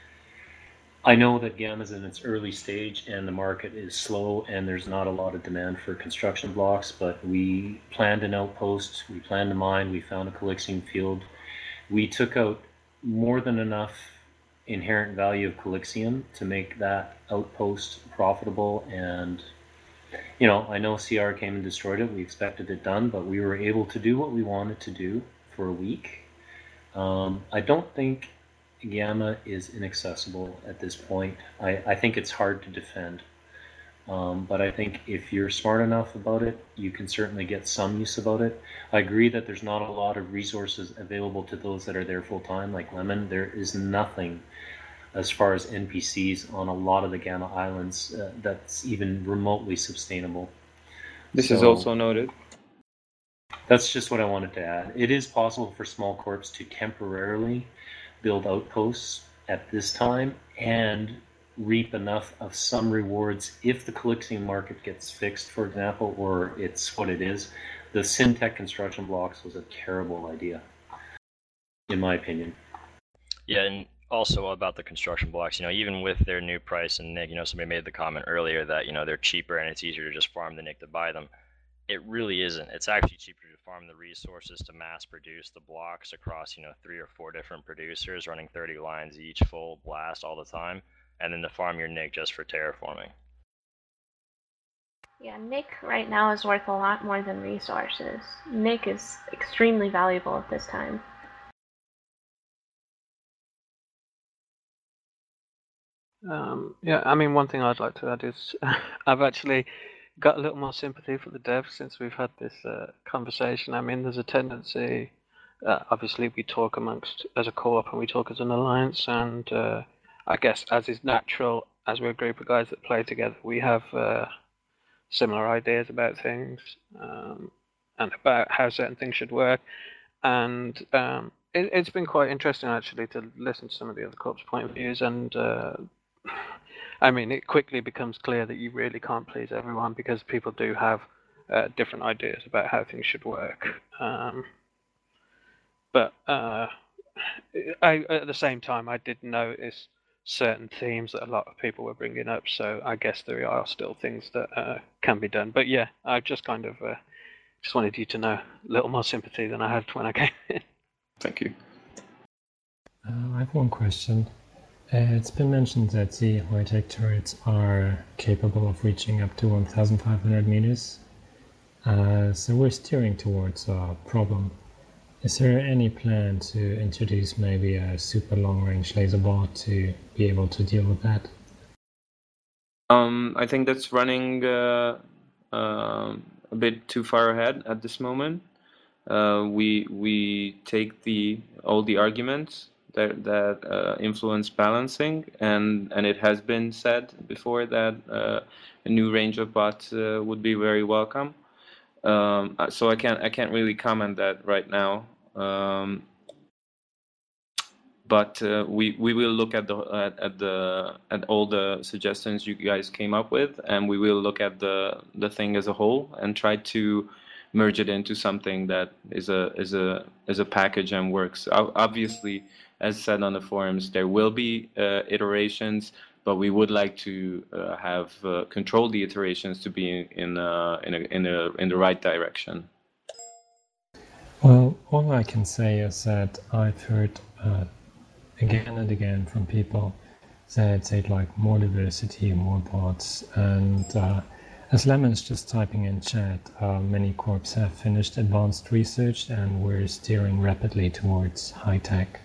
I know that Gamma's in its early stage and the market is slow and there's not a lot of demand for construction blocks, but we planned an outpost, we planned a mine, we found a Colixium field. We took out more than enough inherent value of Colixium to make that outpost profitable, and you know, I know C R came and destroyed it, we expected it done, but we were able to do what we wanted to do for a week. Um, I don't think Gamma is inaccessible at this point. I, I think it's hard to defend. Um, but I think if you're smart enough about it, you can certainly get some use about it. I agree that there's not a lot of resources available to those that are there full time, like Lemon. There is nothing as far as N P Cs on a lot of the Gamma Islands uh, that's even remotely sustainable.
This
so,
is also noted.
That's just what I wanted to add. It is possible for small corps to temporarily build outposts at this time and reap enough of some rewards if the Calixium market gets fixed, for example, or it's what it is. The Syntech construction blocks was a terrible idea, in my opinion.
Yeah, and also about the construction blocks, you know, even with their new price, and Nick, you know, somebody made the comment earlier that, you know, they're cheaper and it's easier to just farm than Nick to buy them. It really isn't. It's actually cheaper to farm the resources to mass produce the blocks across, you know, three or four different producers running thirty lines each full blast all the time, and then to farm your Nick just for terraforming.
Yeah, Nick right now is worth a lot more than resources. Nick is extremely valuable at this time.
Um, yeah, I mean, one thing I'd like to add is I've actually got a little more sympathy for the devs since we've had this uh, conversation. I mean, there's a tendency, uh, obviously, we talk amongst as a co-op and we talk as an alliance, and uh, I guess as is natural, as we're a group of guys that play together, we have uh, similar ideas about things um, and about how certain things should work. And um, it, it's been quite interesting actually to listen to some of the other co-op's point of views, and uh, I mean, it quickly becomes clear that you really can't please everyone because people do have uh, different ideas about how things should work. Um, but uh, I, at the same time, I did notice certain themes that a lot of people were bringing up, so I guess there are still things that uh, can be done. But yeah, I just kind of uh, just wanted you to know a little more sympathy than I had when I came in.
Thank you.
Uh, I have one question. Uh, it's been mentioned that the high-tech turrets are capable of reaching up to one thousand five hundred meters. Uh, so we're steering towards a problem. Is there any plan to introduce maybe a super long-range laser bot to be able to deal with that?
Um, I think that's running uh, uh, a bit too far ahead at this moment. Uh, we we take the all the arguments that that uh, influence balancing, and and it has been said before that uh, a new range of bots uh, would be very welcome. Um, so I can't I can't really comment that right now. Um, but uh, we we will look at the at, at the at all the suggestions you guys came up with, and we will look at the the thing as a whole and try to merge it into something that is a is a is a package and works. Obviously, as said on the forums, there will be uh, iterations, but we would like to uh, have uh, control the iterations to be in in uh, in, a, in a in the right direction.
Well, all I can say is that I've heard uh, again and again from people that they'd like more diversity, more bots, and uh, as Lemon's just typing in chat, uh, many corps have finished advanced research and we're steering rapidly towards high tech.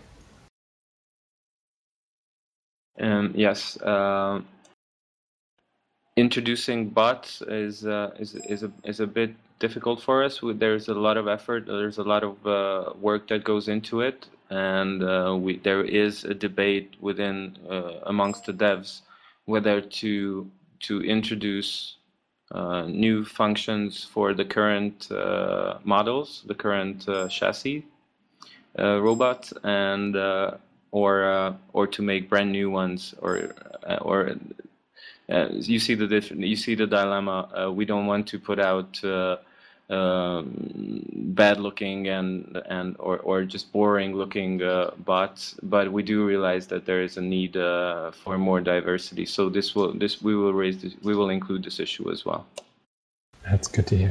Um, yes, uh, introducing bots is uh, is is a is a bit difficult for us. There's a lot of effort. There's a lot of uh, work that goes into it, and uh, we there is a debate within uh, amongst the devs whether to to introduce uh, new functions for the current uh, models, the current uh, chassis uh, robots, and uh, or uh, or to make brand new ones, or or uh, you see the diff you see the dilemma. Uh, we don't want to put out uh, um, bad looking and and or or just boring looking uh, bots, but we do realize that there is a need uh, for more diversity. So this will this we will raise this, we will include this issue as well.
That's good to hear.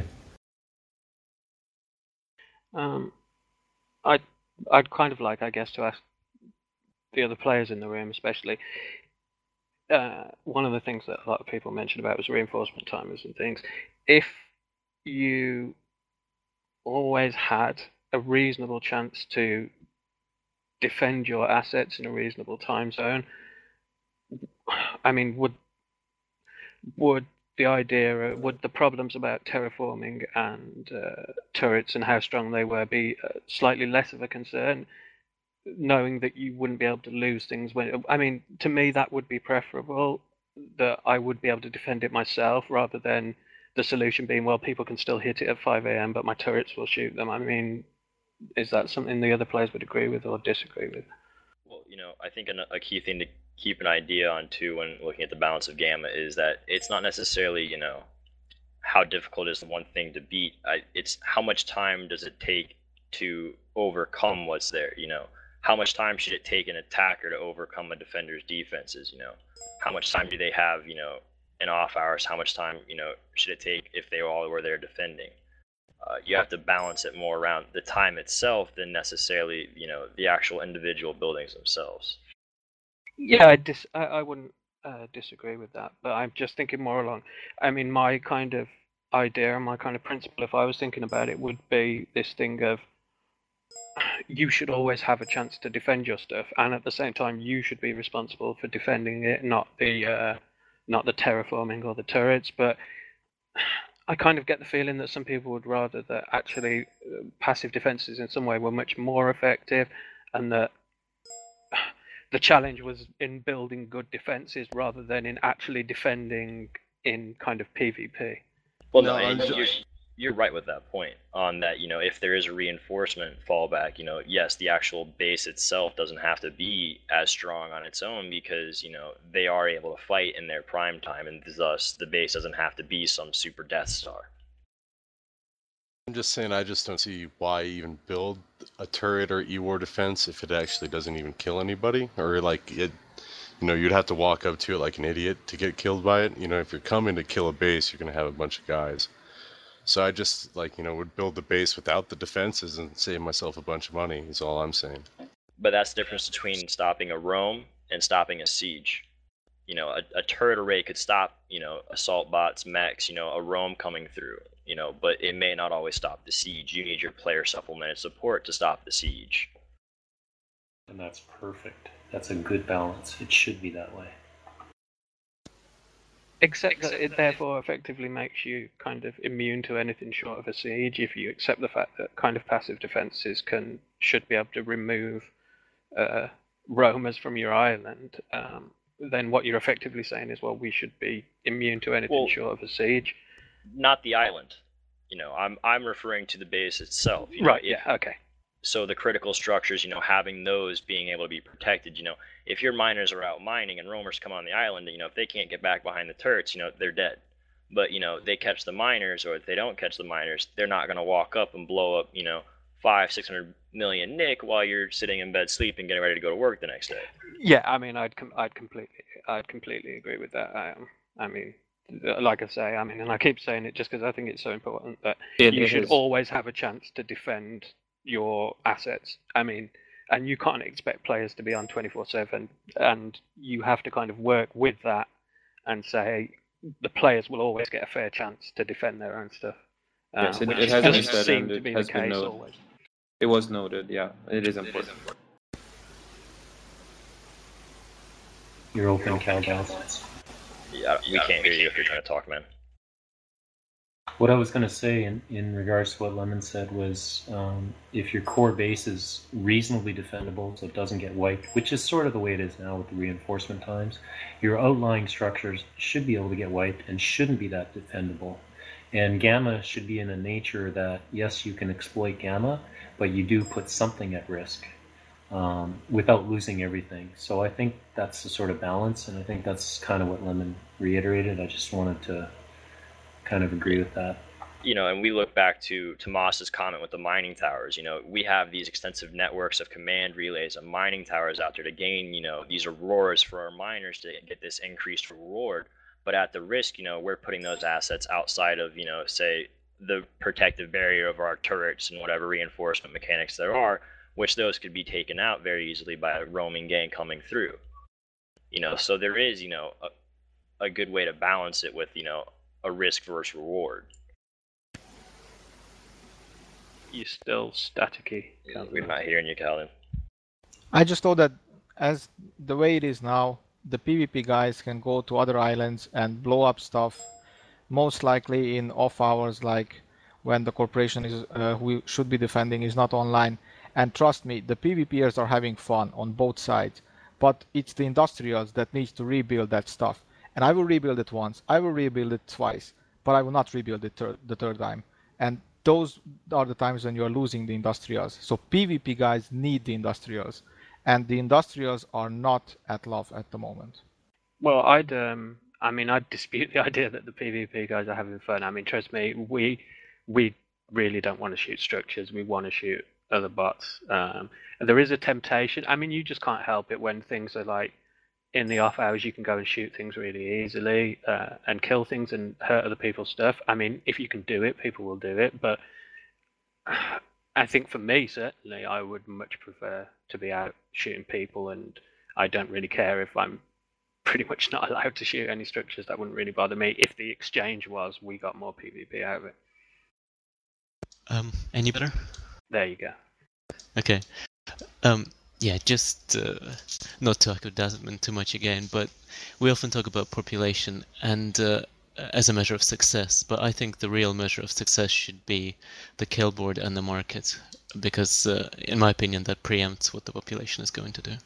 Um, I I'd kind of like, I guess, to ask the other players in the room, especially. Uh, one of the things that a lot of people mentioned about was reinforcement timers and things. If you always had a reasonable chance to defend your assets in a reasonable time zone, I mean, would would the idea, would the problems about terraforming and uh, turrets and how strong they were be uh, slightly less of a concern, knowing that you wouldn't be able to lose things when, I mean, to me that would be preferable, that I would be able to defend it myself rather than the solution being, well, people can still hit it at five A M but my turrets will shoot them. I mean, is that something the other players would agree with or disagree with?
Well, you know, I think a key thing to keep an idea on too when looking at the balance of gamma is that it's not necessarily, you know, how difficult is the one thing to beat. I, it's how much time does it take to overcome what's there, you know? How much time should it take an attacker to overcome a defender's defenses, you know? How much time do they have, you know, in off hours? How much time, you know, should it take if they all were there defending? Uh, you have to balance it more around the time itself than necessarily, you know, the actual individual buildings themselves.
Yeah, I dis I, I wouldn't uh, disagree with that, but I'm just thinking more along. I mean, my kind of idea and my kind of principle, if I was thinking about it, would be this thing of you should always have a chance to defend your stuff, and at the same time, you should be responsible for defending it, not the uh, not the terraforming or the turrets. But I kind of get the feeling that some people would rather that actually uh, passive defenses in some way were much more effective, and that the challenge was in building good defenses rather than in actually defending in kind of PvP.
Well, no, and you're, you're right with that point on that, you know, if there is a reinforcement fallback, you know, yes, the actual base itself doesn't have to be as strong on its own because, you know, they are able to fight in their prime time, and thus the base doesn't have to be some super Death Star.
I'm just saying, I just don't see why even build a turret or E-War defense if it actually doesn't even kill anybody, or like it, you know, you'd have to walk up to it like an idiot to get killed by it. You know, if you're coming to kill a base, you're gonna have a bunch of guys. So I just, like, you know, would build the base without the defenses and save myself a bunch of money, is all I'm saying.
But that's the difference between stopping a roam and stopping a siege. You know, a, a turret array could stop, you know, assault bots, mechs, you know, a roam coming through, you know, but it may not always stop the siege. You need your player supplemented support to stop the siege.
And that's perfect. That's a good balance. It should be that way.
Except that it therefore effectively makes you kind of immune to anything short of a siege if you accept the fact that kind of passive defenses can should be able to remove uh, roamers from your island. Um, then what you're effectively saying is, well, we should be immune to anything
well,
short of a siege.
Not the island. You know, I'm I'm referring to the base itself. You know,
right.
if,
yeah. Okay.
So the critical structures, you know, having those being able to be protected, you know, if your miners are out mining and roamers come on the island, you know, if they can't get back behind the turrets, you know, they're dead. But, you know, they catch the miners, or if they don't catch the miners, they're not going to walk up and blow up, you know, five, six hundred million nick while you're sitting in bed sleeping, getting ready to go to work the next day.
Yeah, I mean, I'd com I'd completely, I'd completely agree with that. Um, I mean, like I say, I mean, and I keep saying it just because I think it's so important that
it,
you
it
should
is.
always have a chance to defend your assets. I mean, and you can't expect players to be on twenty-four seven, and you have to kind of work with that and say the players will always get a fair chance to defend their own stuff. Um,
Yes, it,
which
it has been
doesn't
said,
seem
and
to
it
be
has
the
been
case
noted.
always.
It was noted, yeah. It is important.
You're open, cowbell.
Yeah, we can't hear you if you're trying to talk, man.
What I was going to say in, in regards to what Lemon said was um, if your core base is reasonably defendable, so it doesn't get wiped, which is sort of the way it is now with the reinforcement times, your outlying structures should be able to get wiped and shouldn't be that defendable. And Gamma should be in a nature that, yes, you can exploit Gamma, but you do put something at risk um, without losing everything. So I think that's the sort of balance, and I think that's kind of what Lemon reiterated. I just wanted to kind of agree with that.
You know, and we look back to Tomas's comment with the mining towers. You know, we have these extensive networks of command relays of mining towers out there to gain, you know, these auroras for our miners to get this increased reward. But at the risk, you know, we're putting those assets outside of, you know, say the protective barrier of our turrets and whatever reinforcement mechanics there are, which those could be taken out very easily by a roaming gang coming through. You know, so there is, you know, a, a good way to balance it with, you know, a risk versus reward.
You're still staticky.
We're not hearing you, Calvin.
I just thought that as the way it is now, the PvP guys can go to other islands and blow up stuff, most likely in off hours, like when the corporation is uh, who should be defending is not online. And trust me, the PvPers are having fun on both sides, but it's the industrials that needs to rebuild that stuff. And I will rebuild it once, I will rebuild it twice, but I will not rebuild it thir the third time. And those are the times when you are losing the industrials. So PvP guys need the industrials. and the industrials are not at love at the moment.
Well, I'd, um, I mean, I'd dispute the idea that the PvP guys are having fun. I mean, trust me, we we really don't want to shoot structures. We want to shoot other bots. Um, and there is a temptation. I mean, you just can't help it when things are like in the off hours. You can go and shoot things really easily uh, and kill things and hurt other people's stuff. I mean, if you can do it, people will do it. But I think for me, certainly, I would much prefer to be out shooting people, and I don't really care if I'm pretty much not allowed to shoot any structures. That wouldn't really bother me if the exchange was we got more PvP out of it.
Um, any better?
There you go.
Okay. Um, yeah, just uh, not to echo Dasman too much again, but we often talk about population and uh, as a measure of success, but I think the real measure of success should be the kill board and the market, because uh, in my opinion that preempts what the population is going to do.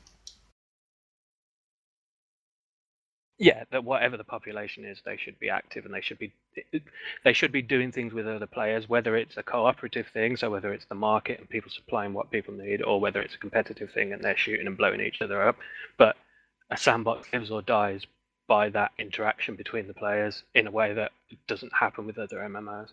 Yeah, that whatever the population is, they should be active and they should be they should be doing things with other players, whether it's a cooperative thing, so whether it's the market and people supplying what people need, or whether it's a competitive thing and they're shooting and blowing each other up. But a sandbox lives or dies by that interaction between the players in a way that doesn't happen with other M M Os.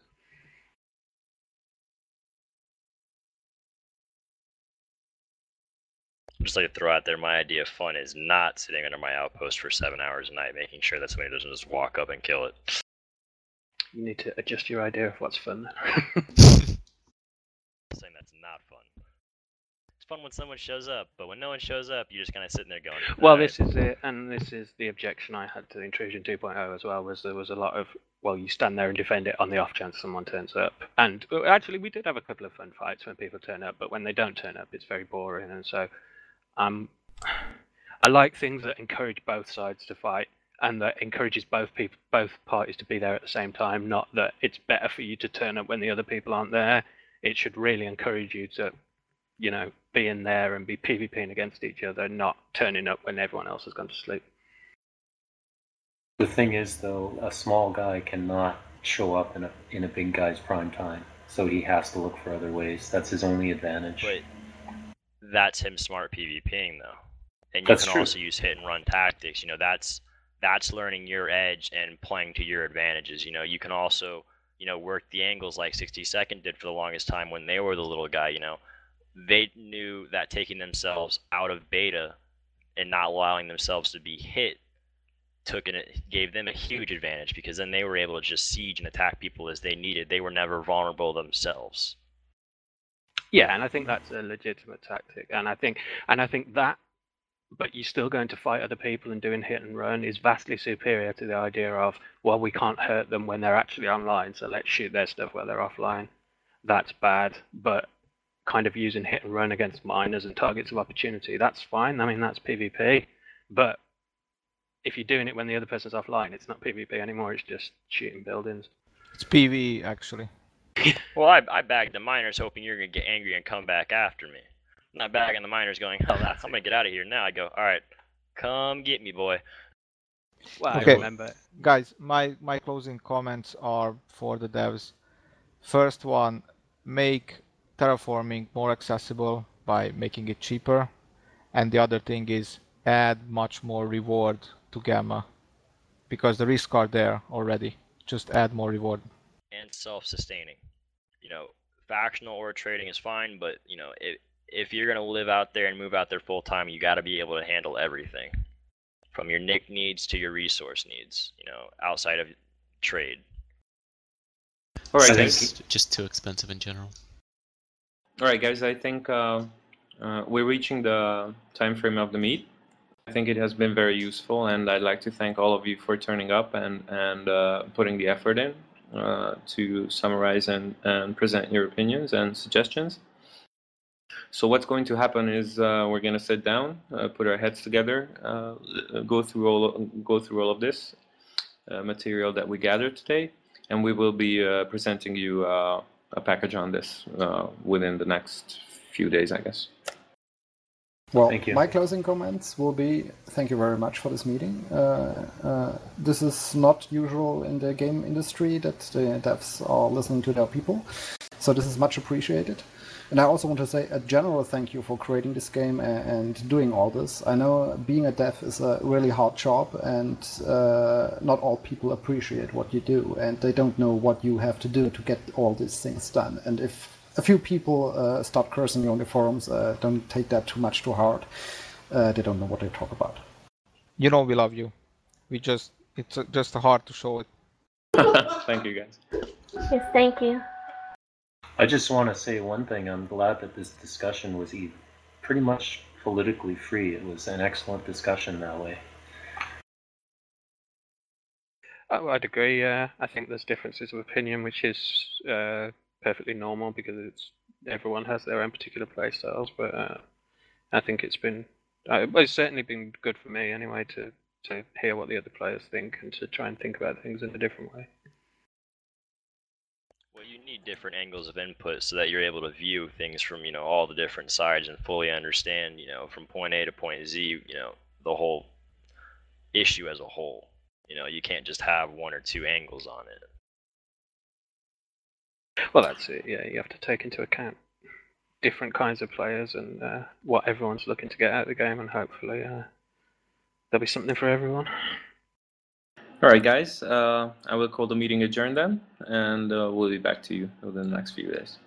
Just like to throw out there, my idea of fun is not sitting under my outpost for seven hours a night, making sure that somebody doesn't just walk up and kill it.
You need to adjust your idea of what's fun.
I'm saying that's not fun. It's fun when someone shows up, but when no one shows up, you're just kind of sitting there going.
Well,
right.
this is it, and this is the objection I had to Intrusion two point oh as well, was there was a lot of, well, you stand there and defend it on the off chance someone turns up. And actually, we did have a couple of fun fights when people turn up, but when they don't turn up, it's very boring, and so Um, I like things that encourage both sides to fight and that encourages both people, both parties to be there at the same time. Not that it's better for you to turn up when the other people aren't there. It should really encourage you to, you know, be in there and be PvPing against each other, not turning up when everyone else has gone to sleep.
The thing is, though, a small guy cannot show up in a in a big guy's prime time, so he has to look for other ways. That's his only advantage.
But that's him smart PvPing though, and you
That's
can
true.
also use hit and run tactics. You know, that's that's learning your edge and playing to your advantages. You know, you can also, you know, work the angles like sixty second did for the longest time when they were the little guy. You know, they knew that taking themselves out of beta and not allowing themselves to be hit took it gave them a huge advantage, because then they were able to just siege and attack people as they needed. They were never vulnerable themselves.
Yeah, and I think that's a legitimate tactic, and I think, and I think that, but you're still going to fight other people and doing hit and run is vastly superior to the idea of, well, we can't hurt them when they're actually online, so let's shoot their stuff while they're offline. That's bad, but kind of using hit and run against miners and targets of opportunity, that's fine. I mean, that's PvP, but if you're doing it when the other person's offline, it's not PvP anymore. It's just shooting buildings.
It's PvE actually.
Well, I, I bagged the miners hoping you're going to get angry and come back after me. I'm not bagging the miners going, oh, I'm going to get out of here now. I go, all right, come get me, boy.
Well,
Okay.
I remember.
Guys, my, my closing comments are for the devs. First one, make terraforming more accessible by making it cheaper. And the other thing is add much more reward to Gamma, because the risks are there already. Just add more reward.
And self-sustaining. You know, factional or trading is fine, but, you know, if, if you're going to live out there and move out there full-time, you got to be able to handle everything. From your nick needs to your resource needs, you know, outside of trade.
All right,
So
guys.
it's just too expensive in general.
All right, guys. I think uh, uh, we're reaching the time frame of the meet. I think it has been very useful, and I'd like to thank all of you for turning up and and uh, putting the effort in uh, to summarize and and present your opinions and suggestions. So what's going to happen is uh, we're going to sit down, uh, put our heads together, uh, go through all go through all of this uh, material that we gathered today, and we will be uh, presenting you uh, a package on this uh, within the next few days, I guess.
Well,
Thank you.
my closing comments will be thank you very much for this meeting. Uh, uh, this is not usual in the game industry that the devs are listening to their people. So this is much appreciated. And I also want to say a general thank you for creating this game and, and doing all this. I know being a dev is a really hard job, and uh, not all people appreciate what you do, and they don't know what you have to do to get all these things done. And if a few people uh, start cursing you on the forums, uh, don't take that too much to heart. Uh, they don't know what they talk about.
You know we love you. We just, it's just hard to show it.
Thank you, guys.
Yes, thank you.
I just want to say one thing. I'm glad that this discussion was e- pretty much politically free. It was an excellent discussion that way.
Oh, I'd agree. Yeah, I think there's differences of opinion, which is uh, perfectly normal because it's everyone has their own particular play styles. But uh, I think it's been, uh, well, it's certainly been good for me anyway to to hear what the other players think and to try and think about things in a different way.
Well, you need different angles of input so that you're able to view things from, you know, all the different sides and fully understand, you know, from point A to point Z, you know, the whole issue as a whole. You know, you can't just have one or two angles on it.
Well, that's it. Yeah, you have to take into account different kinds of players and uh, what everyone's looking to get out of the game, and hopefully uh, there'll be something for everyone.
All right, guys. Uh, I will call the meeting adjourned then, and uh, we'll be back to you over the next few days.